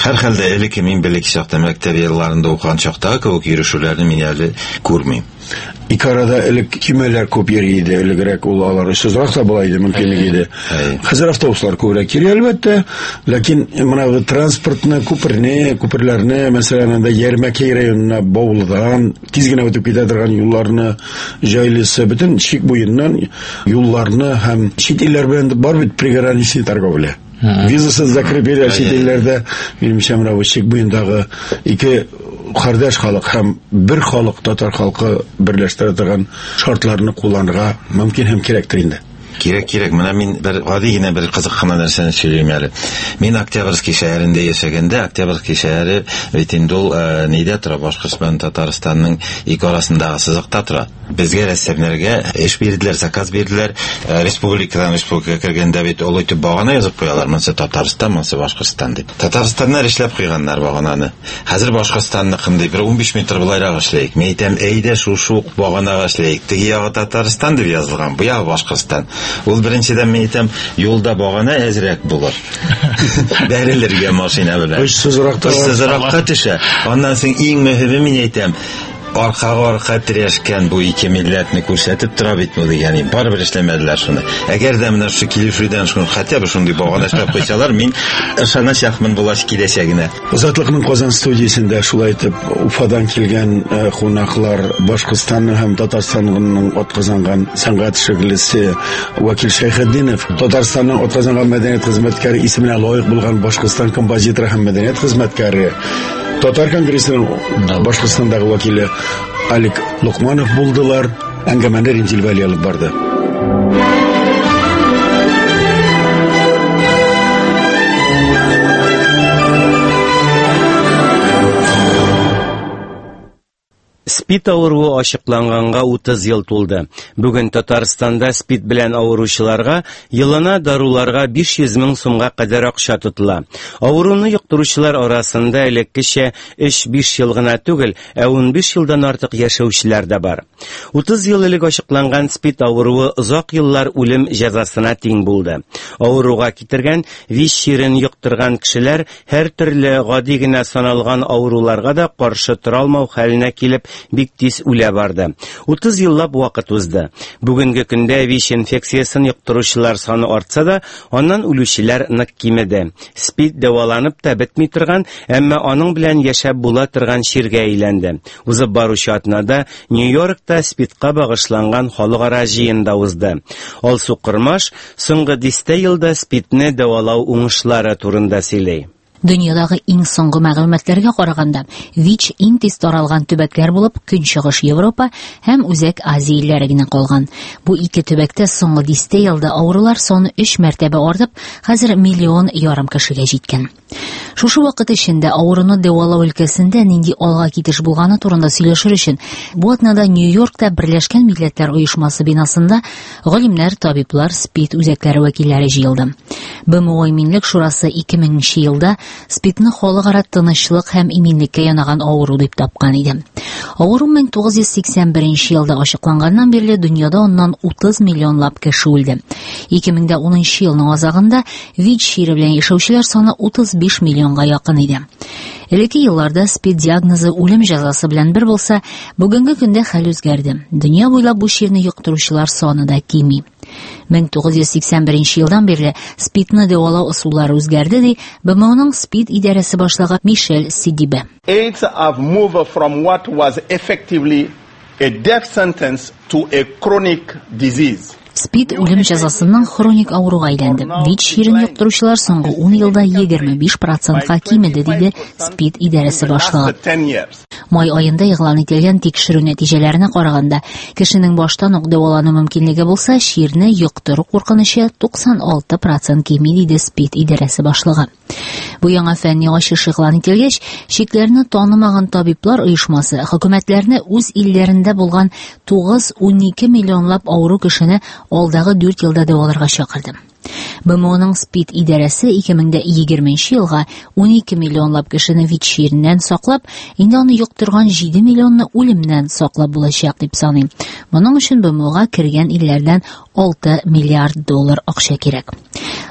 Һәр хәлдә элекке мин белек чакта мәктәп елларында укыган чакта кебек йөрүшүләрне мин әле күрмим.
Ике арада элек көймәләр күп йөри иде, элегрәк ул алар өсезрәк та була иде, мөмкинлеге иде. Хәзер автобуслар күбрәк йөри әлбәттә, ләкин менә транспортны, күперләрне, мәсәлән, анда Ярмәкәй районына Баулыдан тиз генә үтеп китә торган юлларны җайлысы, бөтен чик буеннан юлларны һәм чит илләр белән бар бит приграничный торговля. Визасыз закрепили чит илләрдә, минемчә, менә чик буендагы ике кардәш халык һәм бер халык, татар халкы берләштерә торган шартларны кулланырга мөмкин һәм кирәктер инде.
Кирәк. Менә мин бер гади генә бер кызыккан нәрсәне сөйләйм әле. Мин Октябрьский шәһәрендә яшәгәндә, Октябрьский шәһәре бит инде ул нидә тора, Башкортстан, Татарстанның ике арасындагы сызыкта тора. Безгә рәсемнәргә эш бирделәр, заказ бирделәр. Республикадан республикага кергәндә бит ул итеп багана язып куялар, монсы Татарстан, монсы Башкортстан дип. Татарстаннан эшләп куйганнар багананы. Хәзер Башкортстанны кындай бер 15 метр булайрак эшләйек. Мен әйтәм, әйдә шушы баганага эшләйек. Теге ягы Татарстан дип язылган, бу ягы Башкортстан. Ул беренчедән мен әйтәм, юлда багана әзрәк булыр. Бәрелергә машина белән. Сызракка төшә. Аннан соң иң мөһиме мен әйтәм, арка тирешкән бу ике милләтне күрсәтеп тора бит бу дигән. Барыбер эшләмәделәр шуны. Әгәр дә менә шу килешүдән шуны хәтта бер шундый багана эшләп куйсалар, мин ышаначакмын булаш киләчәгенә.
Затлыкның Казан студиясендә шулай итеп Уфадан килгән кунаклар Башкортстанның һәм Татарстанның атказанган сәнгать шөгыльчесе Вакил Шәйхетдинов, Татарстанның атказанган мәдәният хезмәткәре исеменә лаек булган Башкортстан композиторы һәм мәдәният хезмәткәре, Татар конгрессының Башкортстандагы вакиле Алик Лукманов булдылар. Әңгәмәне Ринтил Вәли алып барды.
СПИД авыруы ачыкланганга 30 ел тулды. Бүген Татарстанда СПИД белән авыручыларга елына даруларга 500 мең сумга кадәр акча тотыла. Авыруны йоктыручылар арасында элеккечә 3-5 ел гына түгел, 15 елдан артык яшәүчеләр дә бар. 30 ел элек ачыкланган СПИД авыруы озак еллар үлем җәзасына тиң булды. Авыруга китергән ВИЧ-чирен йоктырган кешеләр һәр төрле гади генә саналган авыруларга да каршы тора алмау хәленә килеп бик тиз үлә барды. 30 еллап вакыт узды. Бүгенге көндә ВИЧ инфекциясын йоктыручылар саны артса да, аннан үлүчеләр нык кимеде. СПИД дәваланып та бетми торган, әмма аның белән яшәп була торган чиргә әйләнде. Узып баручы атнада Нью-Йоркта СПИДка багышланган халыкара җыенда узды. Алсу Кырмаш соңгы 10 елда СПИДне дәвалау уңышлары турында сөйли.
Дөньядагы иң соңгы мәгълүматларга караганда, ВИЧ иң тиз таралган төбәкләр булып Көнчыгыш Европа һәм Үзәк Азия илләре генә калган. Бу ике төбәктә соңгы 10 елда авырулар саны 3 мәртәбә артып, хәзер 1,5 миллион кешегә җиткән. Шушы вакыт эчендә авыруны дәвалау өлкәсендә нинди алга китеш булганы турында сөйләшер өчен бу атнада Нью-Йоркта Берләшкән Милләтләр оешмасы бинасында галимнәр, табиблар, СПИД үзәкләре вәкилләре җыелды. БМО Иминлек шурасы 2000 елда СПИДны халыкара тынычлык һәм иминлеккә янаган авыру дип тапкан иде. Авыру 1981 елда ачыкланганнан бирле дөньяда оннан 30 миллионлап кеше үлде. 2010 елның азагында ВИЧ чире белән яшәүчеләр саны 35 миллионга якын иде. Элекке елларда СПИД диагнозы үлем җәзасы белән бер булса, бүгенге көндә хәл үзгәрде. Дөнья буйлап бу чирне йоктыручылар саны да кими. 1981 елдан бирле СПИДны дәвалау ысуллары үзгәрде ди БМОның СПИД идарәсе башлыгы Мишель Сидибе.
AIDS have moved from what was effectively a death sentence to a chronic disease.
СПИД үлем җәзасыннан хроник авыруга әйләнде. ВИЧ чирен йоктыручылар соңгы 10 елда 25%-ка кимеде, диде СПИД идарәсе башлыгы. Май айында игълан ителгән тикшерү нәтиҗәләренә караганда, кешенең баштан ук дәвалану мөмкинлеге булса, чирне йоктыру куркынычы 96% кими, диде СПИД идарәсе башлыгы. Бу яңа фәнни ачыш игълан ителгәч, чикләрне танымаган табиблар оешмасы хөкүмәтләрне үз илләрендә булган 9-12 миллионлап авыру кешене алдагы 4 елда дәваларга чакырды. БМОның СПИД идарәсе 2020 елга 12 миллионлап кешене ВИЧ чиреннән саклап, инде аны йоктырган 7 миллионны үлемнән саклап булачак дип саный. Моның өчен БМОга кергән илләрдән $6 миллиард акча кирәк.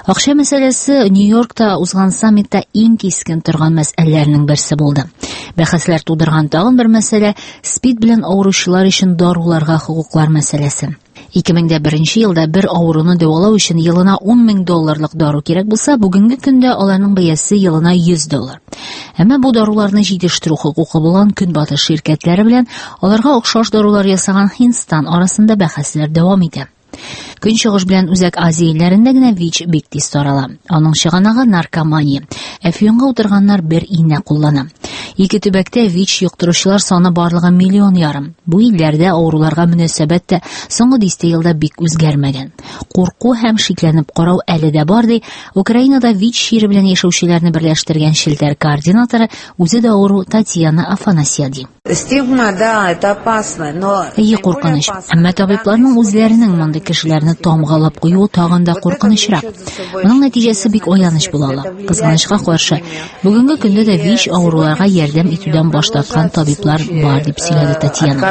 Акча мәсьәләсе Нью-Йоркта узган саммитта иң кискен торган мәсьәләләрнең берсе булды. Бәхәсләр тудырган тагын бер мәсьәлә СПИД белән авыручылар өчен даруларга хокуклар мәсьәләсе. 2001 елда бер авыруны дәвалау өчен елына $10,000 дару кирәк булса, бүгенге көндә аларның бәясе елына $100. Әмма бу даруларны җитештерү хокукы булган Көнбатыш ширкәтләре белән аларга охшаш дарулар ясаган Һиндстан арасында бәхәсләр дәвам итә. Көнчыгыш белән Үзәк Азия илләрендә генә ВИЧ бик тиз тарала. Аның чыганагы наркомания. Әфьонга утырганнар бер инә куллана. Ике төбәктә ВИЧ юктыручылар саны барлыгы 1,5 миллион. Бу илләрдә авыруларга мөнәсәбәт тә соңгы 10 елда бик үзгәрмәгән. Курку һәм шикләнеп карау әле дә бар ди. Украинада ВИЧ чире белән яшәүчеләрне берләштергән шелтәр координаторы үзе дә авыру Татьяна Афанасьяди.
Стигма, да, это опасно, но...
Куркыныч. Әмма табибларның үзләренең мондый кешеләрне тамгалап куюы тагын да куркынычрак. Моның нәтиҗәсе бик аяныч була ала. Кызганычка каршы, бүгенге көндә дә ВИЧ авыруларга ярдәм итүдән баш тарткан табиблар бар дип сөйләде Татьяна.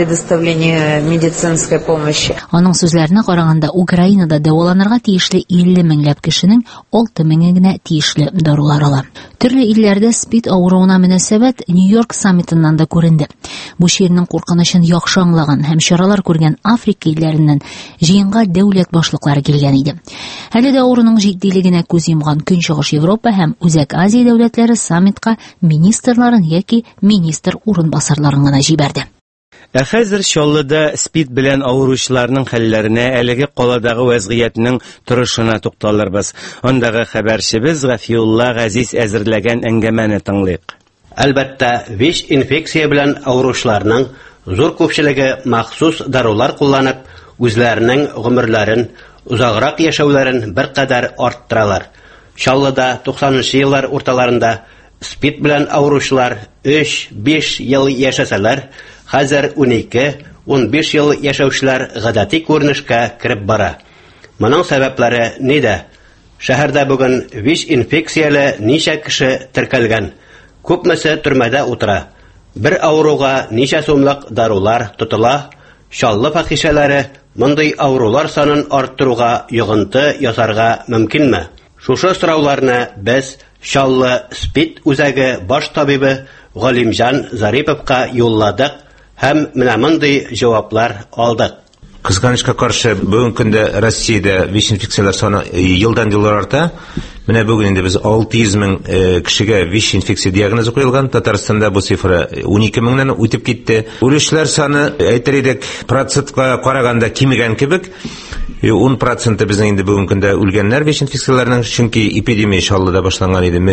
Аның сүзләренә караганда, Украинада дәваланырга тиешле 50 меңләп кешенең 6 меңе генә тиешле дарулар ала. Төрле илләрдә СПИД авыруына мөнәсәбәт Нью-Йорк саммитыннан да күренде. Бу ширнең куркынычын яхшы аңлаган һәм чаралар күргән Африка илләреннән җыенга дәүләт башлыклары килгән иде. Әле дә авыруның җитдилегенә күз йомган Көнчыгыш Европа һәм Үзәк Азия дәүләтләре саммитка министрларын яки министр урынбасарларын гына җибәрде.
Ә хәзер Чаллыда СПИД белән авыручыларның хәлләренә, әлеге каладагы вазгыятның торышына тукталырбыз. Андагы хәбәрчебез Гафиулла Газиз әзерләгән әңгәмәне тыңлыйк.
Әлбәттә, ВИЧ инфекция белән авыручыларның зур күпчелеге махсус дарулар кулланып, үзләренең гомерләрен, узаграк яшәүләрен беркадәр арттыралар. Чаллыда 90-нчы еллар урталарында СПИД белән авыручылар 3-5 ел яшәсәләр, хәзер 12-15 ел яшәүчеләр гадәти күренешкә кирип бара. Моның сәбәпләре нидә? Шәһәрдә бүген ВИЧ инфекцияле ничә кеше теркәлгән? Күпмесе төрмәдә утыра. Бер авыруга ничә сумлык дарулар тотыла? Чаллы фахишәләре мондый авырулар санын арттыруга йогынты ясарга мөмкинме? Шушы сорауларны без Чаллы СПИД үзәге баш табибы Галимҗан Зариповка юлладык һәм менә мондый җаваплар алдык.
Кызганычка каршы, бүгенге көндә Россиядә ВИЧ инфекцияләр саны елдан-елга арта. Менә бүген инде без 600 мең кешегә ВИЧ инфекция диагнозы куелган. Татарстанда бу цифра 12 меңнән үтеп китте. Үлүчеләр саны әйтер идек, процентка караганда кимегән кебек. 10% безнең инде бүген көндә үлгәннәр ВИЧ инфекцияләренең, чөнки эпидемия Чаллыда башланган иде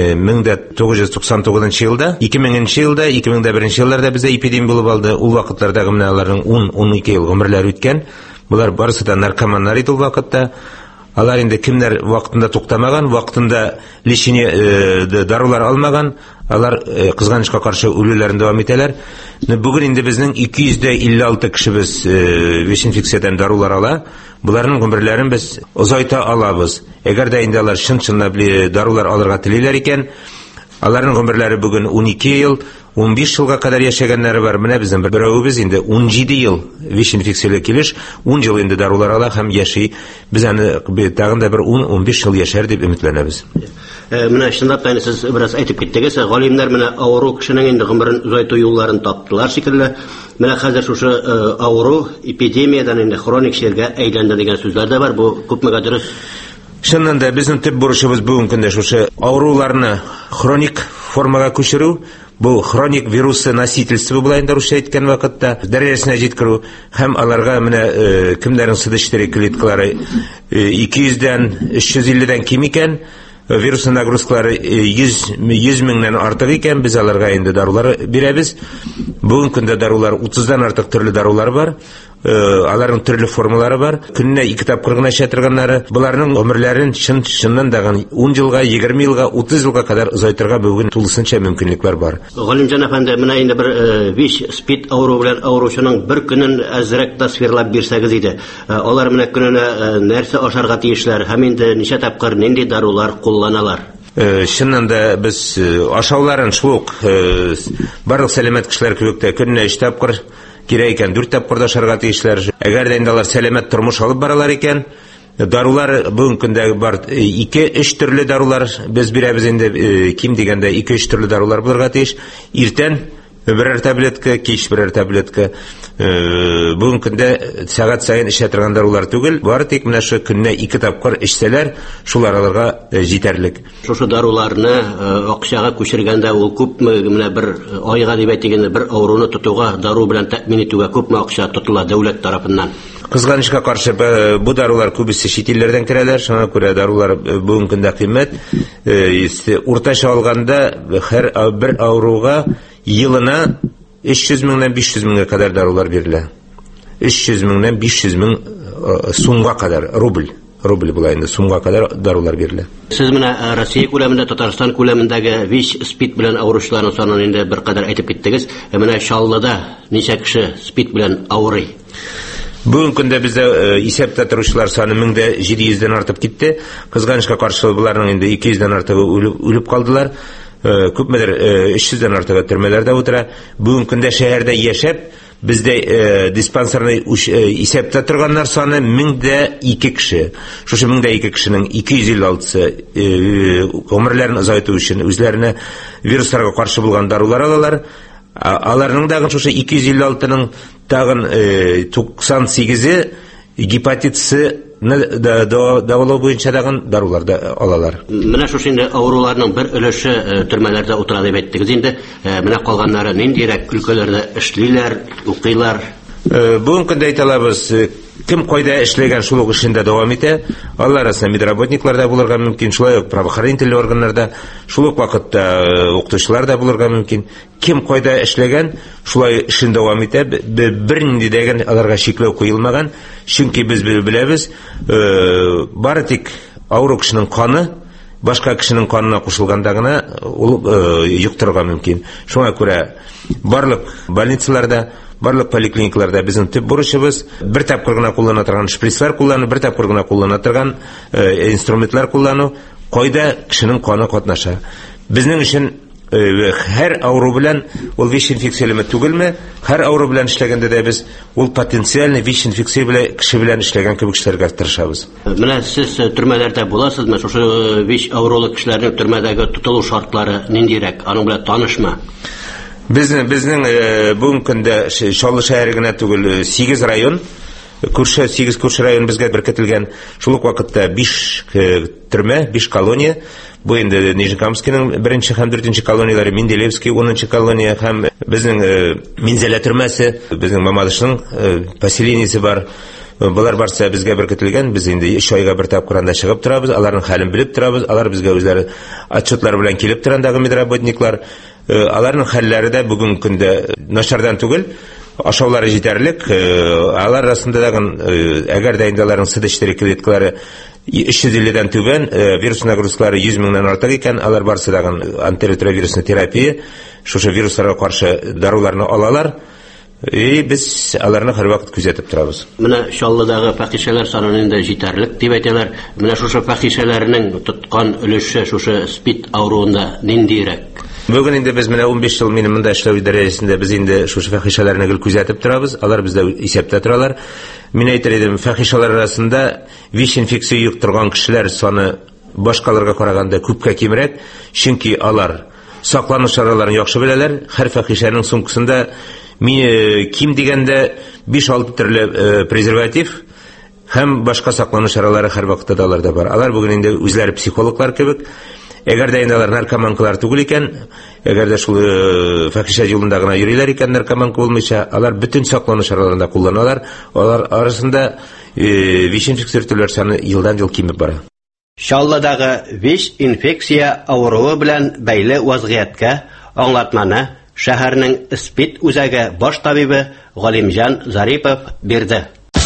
1999 елда, 2000 елда, 2001 елларда бездә эпидемия булып алды. Ул вакытлардагы менә аларның 10-12 ел гомерләре үткән. Булар барысы да наркоманнар иде ул вакытта. Алар инде кемнәр вакытында туктамаган, вакытында лечение дарулар алмаган, алар кызганычка каршы үлүләрен дәвам итәләр. Бүген инде безнең 256 кешебез ВИЧ инфекциядан дарулар ала. Буларның гомерләрен без озайта алабыз. Әгәр дә инде алар чын-чынлап дарулар алырга телиләр икән, аларның гомерләре бүген 12 ел, 15 елга кадәр яшәгәннәре бар. Менә безнең берәүбез инде 17 ел ВИЧ инфекцияле килеш, 10 ел инде дарулар ала һәм яши. Без аны тагын да бер 10-15 ел яшәр дип өметләнәбез.
Менә чынлап та сез бераз әйтеп киттегез, галимнәр менә авыру кешенең инде гомерен узайту юлларын таптылар шикелле. Менә хәзер шушы авыру эпидемиядан инде хроник чиргә әйләнде дигән сүзләр дә бар. Бу күпмегә дөрес?
Шуннан да безнең төп бурычыбыз бүген көндә шушы авыруларны хроник формага күчерү. Бу хроник вирусы носительство була инде русча әйткән вакытта дәрәҗәсенә җиткерү һәм аларга менә кемнәрнең сыдыштыры клеткалары 200-дән 350-дән ким икән, вирусның нагрузкалары 100 меңнән артык икән, без аларга инде дарулар бирәбез. Бүген көндә дарулар 30-дан артык төрле дарулар бар. Аларның төрле формалары бар. Көненә 2 тапкыр гына эчә торганнары, буларның гомерләрен чыннан да 10 елга, 20 елга, 30 елга кадәр озайтырга бүген тулысынча мөмкинлекләр бар.
Галимҗан әфәнде, менә инде бер ВИЧ СПИД авыру белән авыручының бер көнен әзрәк тасвирлап бирсәгез иде. Алар менә көненә нәрсә ашарга тиешләр һәм инде ничә тапкыр нинди дарулар кулланалар?
Шуннан да без ашауларын шук барлык сәламәт кешеләр кебек тә көненә 3 тапкыр кирәк икән, 4 тапкыр да ашарга тиешләр. Әгәр дә инде алар сәламәт тормыш алып баралар икән,
Дарулар бүгенге көндә бар 2-3 төрле дарулар без бирәбез инде, ким дигәндә 2-3 төрле дарулар булырга тиеш. Иртән берәр таблетка, кич берәр таблетка. Бүгенге көндә сәгать сайын эчә торган дарулар түгел, бары тик менә шу көнне 2 тапкыр эчсәләр, шулар аларга җитәрлек.
Шушы даруларны акчага күчергәндә ул күпме, менә бер айга дип әйтгәндә бер ауруны тотуга, дару белән тәэмин итүгә күпме акча тотыла дәүләт тарафыннан?
Кызганычка каршы бу дарулар күбесе чит илләрдән керәләр, шуңа күрә дарулар бүгенге көндә кыйммәт. Уртача алганда һәр бер ауруга елына 300 меңнән 500 меңгә кадәр дарулар бирелә. 300 меңнән 500 мең сумга кадәр, рубль була инде, сумга кадәр дарулар бирелә.
Сез менә Россия күләмендә, Татарстан күләмендәге ВИЧ, СПИД белән авыручыларның санын инде бер кадәр әйтеп киттегез. Менә Чаллыда ничә кеше СПИД белән авырый?
Бүгенге көндә бездә исәптә торучылар саны 1700-дән артып китте. Кызганычка каршы буларның инде 200-дән артыгы үлеп калдылар. Күпмедер 300-дән артыгы төрмәләрдә утыра. Бүгенге көндә шәһәрдә яшәп, бездә диспансерный исәптә торганнар саны 1002 кеше. Шушы 1002 кешенең 256-сы гомерләрен озайту өчен үзләренә вирусларга каршы булган дарулар алалар. Аларның дагы шушы 256-ның тагын 98-е гепатит С-ны дәвалау буенча дагы даруларда алалар.
Менә шушы инде авыруларның бер өлеше төрмәләрдә утыра дип әйттегез инде. Менә калганнары ниндирәк өлкәләрдә эшлиләр, укыйлар?
Бүгенге көндә әйтә алабыз, кем кайда эшләгән шул ук эшендә дәвам итә. Алар арасында медработниклар да булырга мөмкин, шулай ук правоохранительный органнарда, шул ук вакытта укытучылар да булырга мөмкин. Кем кайда эшләгән, шулай эшен дәвам итә. Бернинди дәгән аларга шикләү куелмаган, чөнки без беләбез, бары тик авыру кешенең каны башка кешенең канына кушылганда гына ул юктырырга мөмкин. Шуңа күрә барлык больницаларда, барлык поликлиникаларда безнең төп бурычыбыз бер тапкыр гына куллана торган шприцлар куллану, бер тапкыр гына куллана торган инструментлар куллану, кайда кешенең каны катнаша. Безнең өчен һәр авыру белән ул ВИЧ инфекциялеме түгелме, һәр авыру белән эшләгәндә дә без ул потенциальный ВИЧ инфекция белән кеше белән эшләгән кебек эшләргә тырышабыз.
Менә сез төрмәләрдә буласызмы? Шушы ВИЧ авырулы кешеләрнең төрмәдәге тотылу шартлары ниндирәк? Аның белән танышмы?
Безнең бүгенге көндә Чаллы шәһәре генә түгел, 8 район, 8 күрше район безгә беркетелгән. Шул ук вакытта 5 төрмә, 5 колония. Бу инде Нижнекамскийның 1-нче һәм 4-нче колонияләре, Менделевский 10-нче колония һәм безнең Минзәлә төрмәсе, безнең Мамадышның поселениесе бар. Булар барса безгә беркетелгән. Без инде 3 айга бер тапкыр анда чыгып торабыз, аларның хәлен белеп торабыз. Алар безгә үзләре отчетлар белән килеп торгандагы медработниклар. Аларның хәлләре дә бүгенге көндә начардан түгел, ашаулары җитәрлек. Алар арасында дагы әгәр дә инде аларның седечләре клеткалары 350-дән түбән, вирус нагрузкалары 100 меңнән артык икән, алар барсы дагы антиретровирусный терапия, шушы вирусларга каршы даруларны алалар. Без аларны һәр вакыт күзәтеп торабыз.
Менә Чаллыдагы фәхишәләр санын инде җитәрлек дип әйтәләр. Менә шушы фәхишәләрнең тоткан өлеше шушы СПИД авыруында ниндирәк?
Бүген инде без менә 15 ел минем монда эшләү дәрәҗәсендә без инде шушы фәхишәләрне гел күзәтеп торабыз. Алар бездә исәптә торалар. Мин әйтер идем, фәхишәләр арасында ВИЧ инфекция юктырган кешеләр саны башкаларга караганда күпкә кимрәк, чөнки алар саклану чараларын яхшы беләләр. Һәр фәхишәнең сумкасында ким дигәндә 5-6 төрле презерватив һәм башка саклану чаралары һәр вакытта аларда бар. Алар бүген инде үзләре психологлар кебек. Әгәр дә инде алар наркоманкалар түгел икән, әгәр дә шул фәхишә юлында гына йөриләр икән, наркоманка булмыйча, алар бүтән саклану чараларында кулланалар. Алар арасында ВИЧ инфекцияләр саны елдан-ел кимеп бара.
Чаллыдагы ВИЧ инфекция авыруы белән бәйле вазгыятькә аңлатманы шәһәрнең СПИД үзәге баш табибы Галимҗан Зарипов бирде.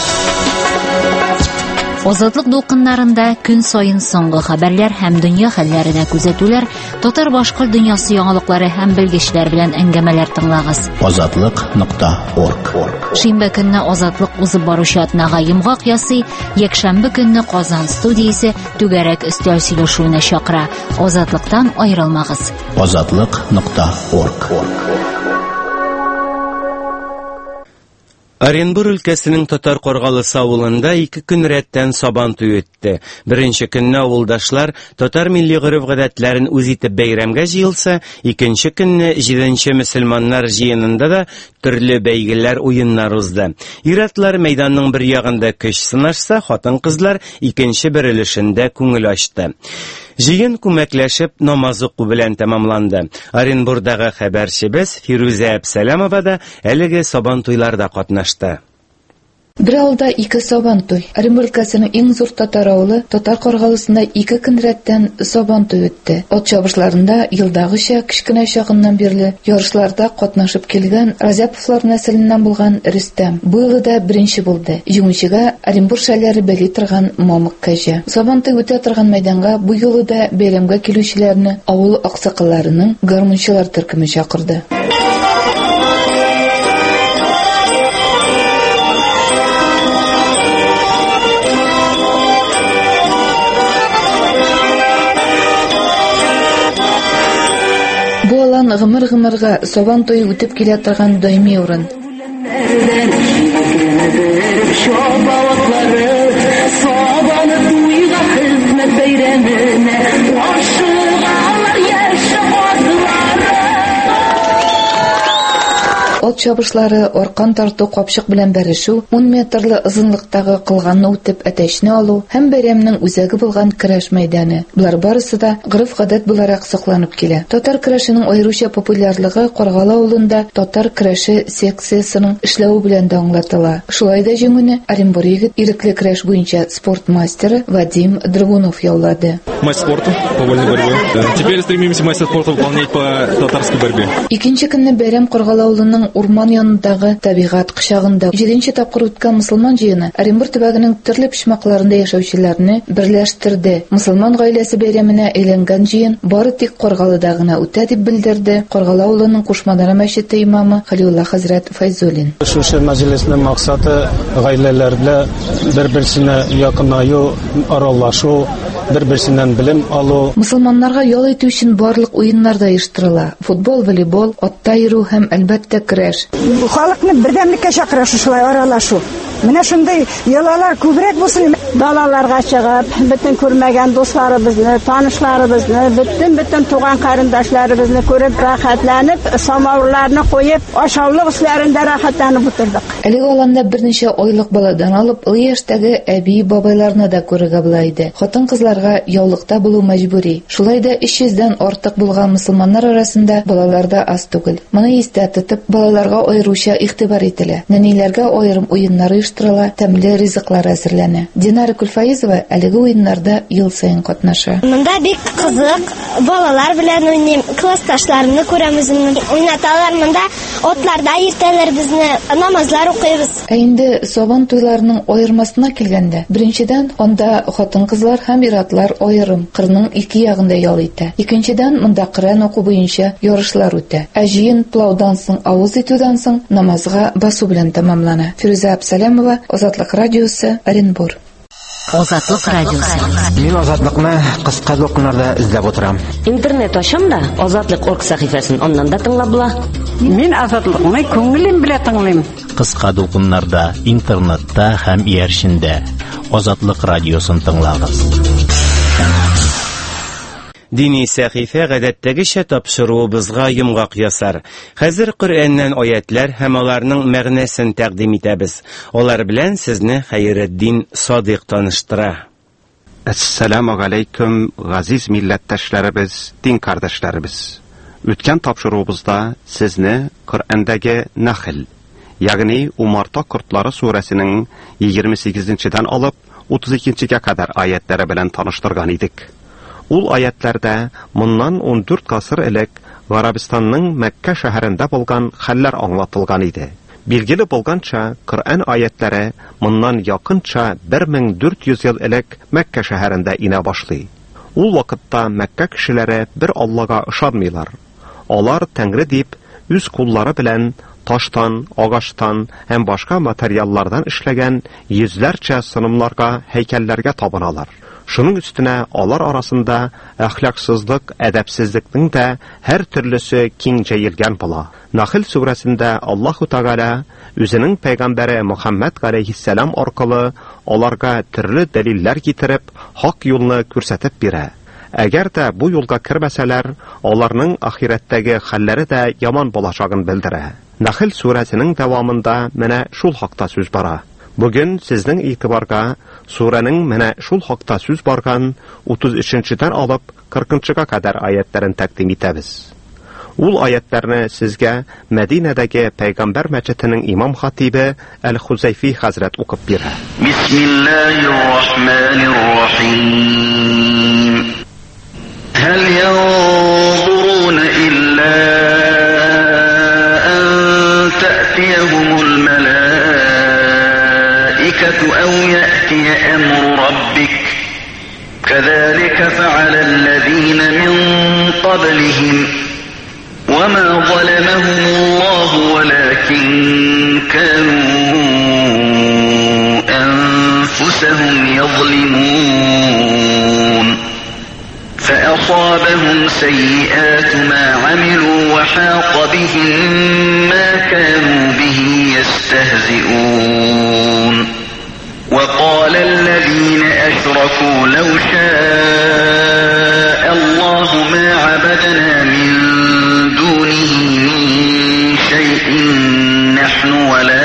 Азатлык дулкыннарында көн сайын соңгы хәбәрләр һәм дөнья хәлләренә күзәтүләр, татар-башкорт дөньясы яңалыклары һәм белгечләр белән әңгәмәләр тыңлагыз.
Azatlyk.org.
Шимбә көнне Азатлык узып баручы атнага йомгак ясый, якшәмбе көнне Казан студиясе түгәрәк өстәл сөйләшүенә чакыра. Азатлыктан аерылмагыз.
Azatlyk.org.
Оренбур өлкәсенең Татар Каргалысы авылында 2 көн рәттән Сабантуй үтте. Беренче көнне авылдашлар татар милли гореф-гадәтләрен үз итеп бәйрәмгә җыелса, икенче көнне 7нче мөселманнар җыенында да төрле бәйгеләр, уеннар узды. Ир-атлар мәйданның бер ягында көч сынашса, хатын-кызлар икенче бер өлешендә күңел ачты. Җыен күмәкләшеп намаз уку белән тәмамланды. Оренбурдагы хәбәрчебез Фируза Әбсәләмова да әлеге Сабантуйларда катнашты.
Бер авылда 2 Сабантуй. Оренбур өлкәсенең иң зур татар авылы Татар Каргалысында 2 көн рәттән Сабантуй үтте. Ат чабышларында елдагыча кичкенә чагыннан бирле ярышларда катнашып килгән Разяповлар нәселеннән булган Рөстәм бу елда да беренче булды. Җиңүчегә Оренбур шәһәре бәли торган Мамык кәҗә. Сабантуй үтә торган мәйданга бу елда да бәйрәмгә килүчеләрне авыл аксакалларының гармунчылар төркеме чакырды. Гымыр-гымырга Сабантуй үтеп килә торган даими урын. От чабышлары, аркан тарту, капчык белән бәрешү, 10 метрлы озынлыктагы кылганны үтеп әтәчне алу һәм бәйрәмнең үзәге булган көрәш мәйданы. Булар барысы да гореф-гадәт буларак сакланып килә. Татар көрәшенең аеруча популярлыгы Каргалы авылында татар көрәше секциясының эшләве белән дә аңлатыла. Шулай да җиңүне Оренбур егет ирекле көрәш буенча спорт мастеры Вадим Драгунов яулады.
Мастер спорта по вольной борьбе. Теперь стремимся мастер спорта выполнять по татарской борьбе.
Икенче көнне бәйрәм Каргалы авылының урман янындагы табигать кычагында 7нче тапкыр үткән мусламан җыены Оренбур төбәгенең төрле почмакларында яшәүчеләрне берләштерде. Мусламан гаиләсе бәйрәменә әйләнгән җыен бары тик Каргалыда гына үтә дип белдерде Каргалы авылының Кушмадара мәчете имамы Халиулла хәзрәт Файзуллин.
Шушы мәҗлеснең максаты гаиләләр белән бер-берсенә якынаю, аралашу, бер-берсеннән белем алу.
Мусламаннарга ял итү өчен барлык уеннар да оештырыла. Футбол, волейбол, атта йөрү һәм әлбәттә көрәш.
Халыкны бердәмлеккә чакыра шулай аралашу. Менә шундый ялалар күбрәк булсын. Далаларга чыгып, бөтен күрмәгән дусларыбызны, танышларыбызны, бөтен туган карындашларыбызны күреп рәхәтләнеп, самавырларны куеп, ашаулык эшләрендә рәхәтләнеп утырдык.
Әлеге аланда берничә айлык баладан алып, ул яшьтәге әби бабайларны да күрергә була иде. Хатын-кызларга яулыкта булу мәҗбүри. Шулай да 300дән артык булган мусламаннар арасында балаларда аз түгел. Моны истә тотып, балаларга аеруча игътибар ителә. Нәниләргә аерым уеннар оештырыла, тәмле ризыклар әзерләнә. Динара Кульфаизова әлеге уеннарда ел сайын катнаша.
Монда бик кызык, балалар белән уйныйм, классташларымны күрәм үземне. Уйнаталар монда, атларда йөртәләр безне, намазлар укыйбыз.
Инде Сабантуйларның аермасына килгәндә, беренчедән анда хатын-кызлар һәм ир-атлар аерым кырның ике ягында ял итә. Икенчедән монда Коръән уку буенча ярышлар үтә. Җыен плаудан соң, авыз итүдән соң намазга басу белән тәмамлана. Фируза Әбсәләмова, Азатлык радиосы, Оренбур.
Азатлык радиосы.
Мин Азатлыкны кыска докумнарда эзләп утырам.
Интернет ачам да Азатлык.орг сәхифәсен аннан да тыңлап була.
Мин Азатлыкны күңелем белән тыңлыйм.
Кыска докумнарда, интернетта һәм иярчендә Азатлык радиосын тыңлагыз.
Дини сәхифә гадәттәгечә тапшыруыбызга йомгак ясар. Хәзер Коръәннән аятлар һәм аларның мәгънәсен тәкъдим итәбез. Алар белән сезне Хәйретдин Садыйк таныштыра.
Ассаламу алейкум, газиз милләттәшләребез, дин кардәшләребез. Үткән тапшыруыбызда сезне Коръәндәге Нахл, ягъни Умарта кортлары сүрәсенең 28-дән алып 32-гә кадәр аятлары белән таныштырган идек. Ул аятларда моннан 14 гасыр элек Гарабистанның Мәккә шәһәрендә булган хәлләр аңлатылган иде. Билгеле булганча, Коръән аятлары моннан якынча 1400 ел элек Мәккә шәһәрендә инә башлый. Ул вакытта Мәккә кешеләре бер Аллага ышанмыйлар. Алар Тәңре дип үз куллары белән таштан, агаштан һәм башка материаллардан эшләгән йөзләрчә сынымларга, һәйкәлләргә табыналар. Шуның өстенә алар арасында әхлаксызлык, әдәпсезлекнең дә һәр төрлесе киң җәелгән була. Нахл сүрәсендә Аллаһу Тәгалә үзенең пәйгамбәре Мөхәммәд галәйһиссәлам аркылы аларга төрле дәлилләр китереп, хак юлны күрсәтеп бирә. Әгәр дә бу юлга кирмәсәләр, аларның ахирәттәге хәлләре дә яман булачагын белдерә. Нахл сүрәсенең дәвамында менә шул хакта сүз бара. Бүген сезнең игътибарга сүрәнең менә шул хакта сүз барган 33-дән алып 40-га кадәр аятларын тәкъдим итәбез. Ул аятларны сезгә Мәдинәдәге Пәйгамбәр мәчетенең имам хатибы Әл-Хузайфи хәзрәт укып бирә.
Бисмиллаһир-рахманир-рахим. هل ينظرون إلا أن تأتيهم الملائكة أو يأتي أمر ربك كذلك فعل الذين من قبلهم وما ظلمهم الله ولكن كانوا أنفسهم يظلمون فأصابهم سيئات ما عملوا وحاق بهم ما كانوا به يستهزئون وقال الذين أشركوا لو شاء الله ما عبدنا من دونه من شيء نحن ولا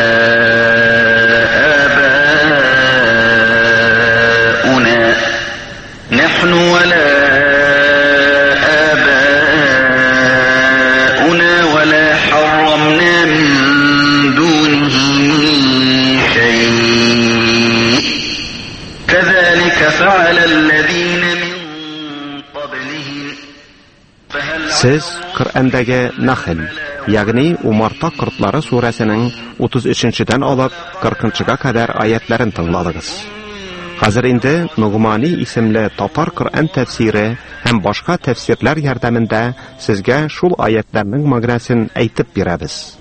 Сез Коръәндәге Нахл, ягъни Умарта кортлары сүрәсенең 33-дән алып 40-га кадәр аятларын тыңладыгыз. Хәзер инде Нугмани исемле татар Коръән тәфсире һәм башка тәфсирләр ярдәмендә сезгә шул аятларның мәгънәсен әйтеп бирәбез.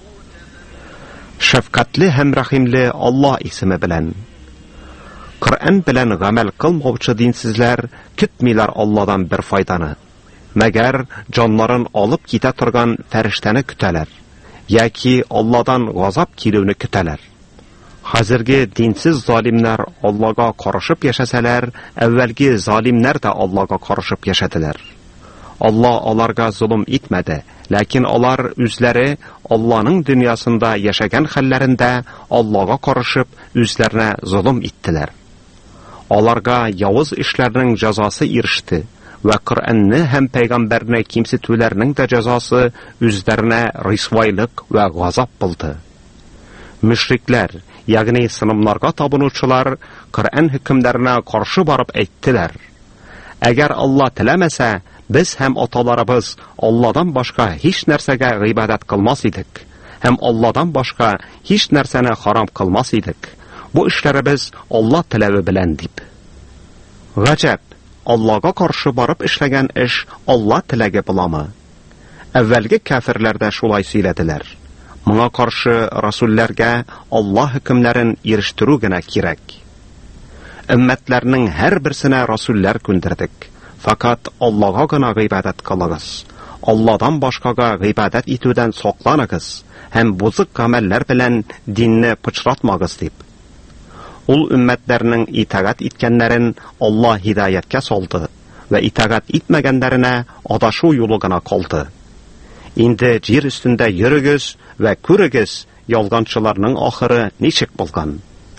Шәфкатьле һәм рәхимле Алла исеме белән. Коръән белән гамәл кылмаучы динсезләр көтмиләр Алладан бер файданы. Мәгәр җаннарын алып китә торган фәрештәне көтәләр, яки Алладан газап килүне көтәләр. Хәзерге динсез залимнәр Аллага карышып яшәсәләр, әввәлге залимнәр дә Аллага карышып яшәделәр. Алла аларга зулым итмәде, ләкин алар үзләре Алланың дөньясында яшәгән хәлләрендә Аллага карышып үзләренә зулым иттеләр. Аларга явыз эшләрнең җәзасы иреште. Вә Коръәнне һәм пәйгамбәрне кимсетүләрнең дә җәзасы үзләренә рисвайлык вә газап булды. Мөшрикләр, ягъни сынамларга табынучылар, Коръән хөкемләренә каршы барып әйттеләр: Әгәр Алла теләмәсә, без һәм аталарыбыз Алладан башка һич нәрсәгә гыйбадат кылмас идек, һәм Алладан башка һич нәрсәне харам кылмас идек. Бу эшләребез Алла теләве белән дип. Гаҗәп, Аллага каршы барып эшләгән эш Алла теләге буламы? Әввәлге кафирләр дә шулай сөйләделәр. Моңа каршы расулләргә Алла хөкемләрен ирештерү генә кирәк. Өммәтләрнең һәр берсенә расулләр күндердек. Фақат Аллага гына гыйбадат кылыгыз. Алладан башкага гыйбадат итүдән сакланыгыз һәм бузык гамәлләр белән динне пычратмагыз дип. Ул өммәтләрнең итагать иткәннәрен Алла хидаяткә салды ва итагать итмәгәннәренә адашу юлы гына калды. Инде җир өстендә йөрегез ва күрегез, ялганчыларның ахыры ничек булган.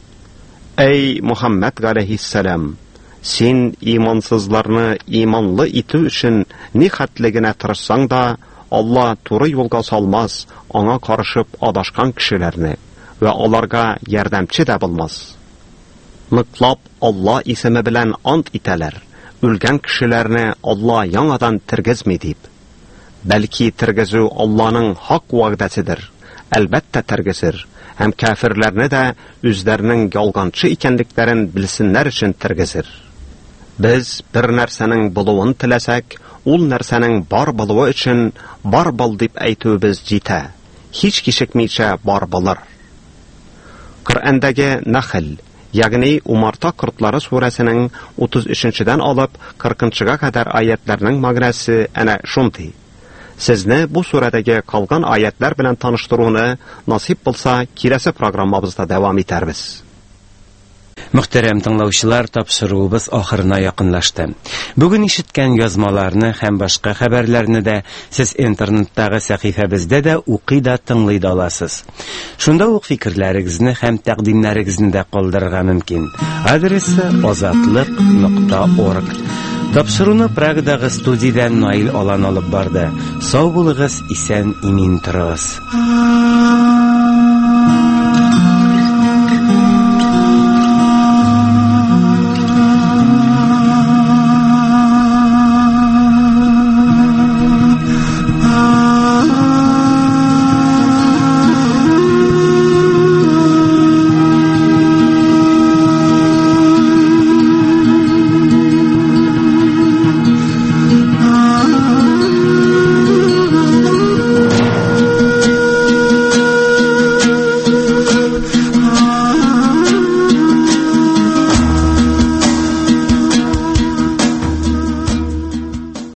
Эй Мөхәммәд галәйһиссәлам, син имансызларны иманлы итү өчен ни хәтлегенә тырышсаң да, Алла туры юлга салмас, аңа карышып адашкан кешеләрне ва аларга ярдәмче дә булмас. Ныклап Алла исеме белән ант итәләр, үлгән кешеләрне Алла яңадан тергезми дип. Бәлки тергезү Алланың хак вәгъдәсидер, әлбәттә тергезер, һәм кафирләрне дә үзләренең ялганчы икәнлекләрен белсеннәр өчен тергезер. Без бер нәрсәнең булуын теләсәк, ул нәрсәнең бар булуы өчен бар бул дип әйтүебез җитә. Һич кичекмичә бар булыр. Коръәндәге Нахл, Ягъни Умарта кортлары сурәсенең 33-дән алып 40-га кадәр аятларның мәгънәсе әнә шундый. Сезне бу сүрәдәге калган аятлар белән таныштыруны насип булса, киләсе программабызда дәвам итәрбез.
Мөхтәрәм тыңлаучылар, тапшыруыбыз ахырына якынлашты. Бүген ишеткән язмаларны һәм башка хәбәрләрне дә сез интернеттагы сәхифәбездә дә укый да тыңлый да аласыз. Шунда ук фикерләрегезне һәм тәкъдимнәрегезне дә калдырырга мөмкин. Адресы ozatliq.org. Тапшыруны Прагадагы студиядән Наил Алан алып барды. Сау булыгыз, исән имин торыгыз.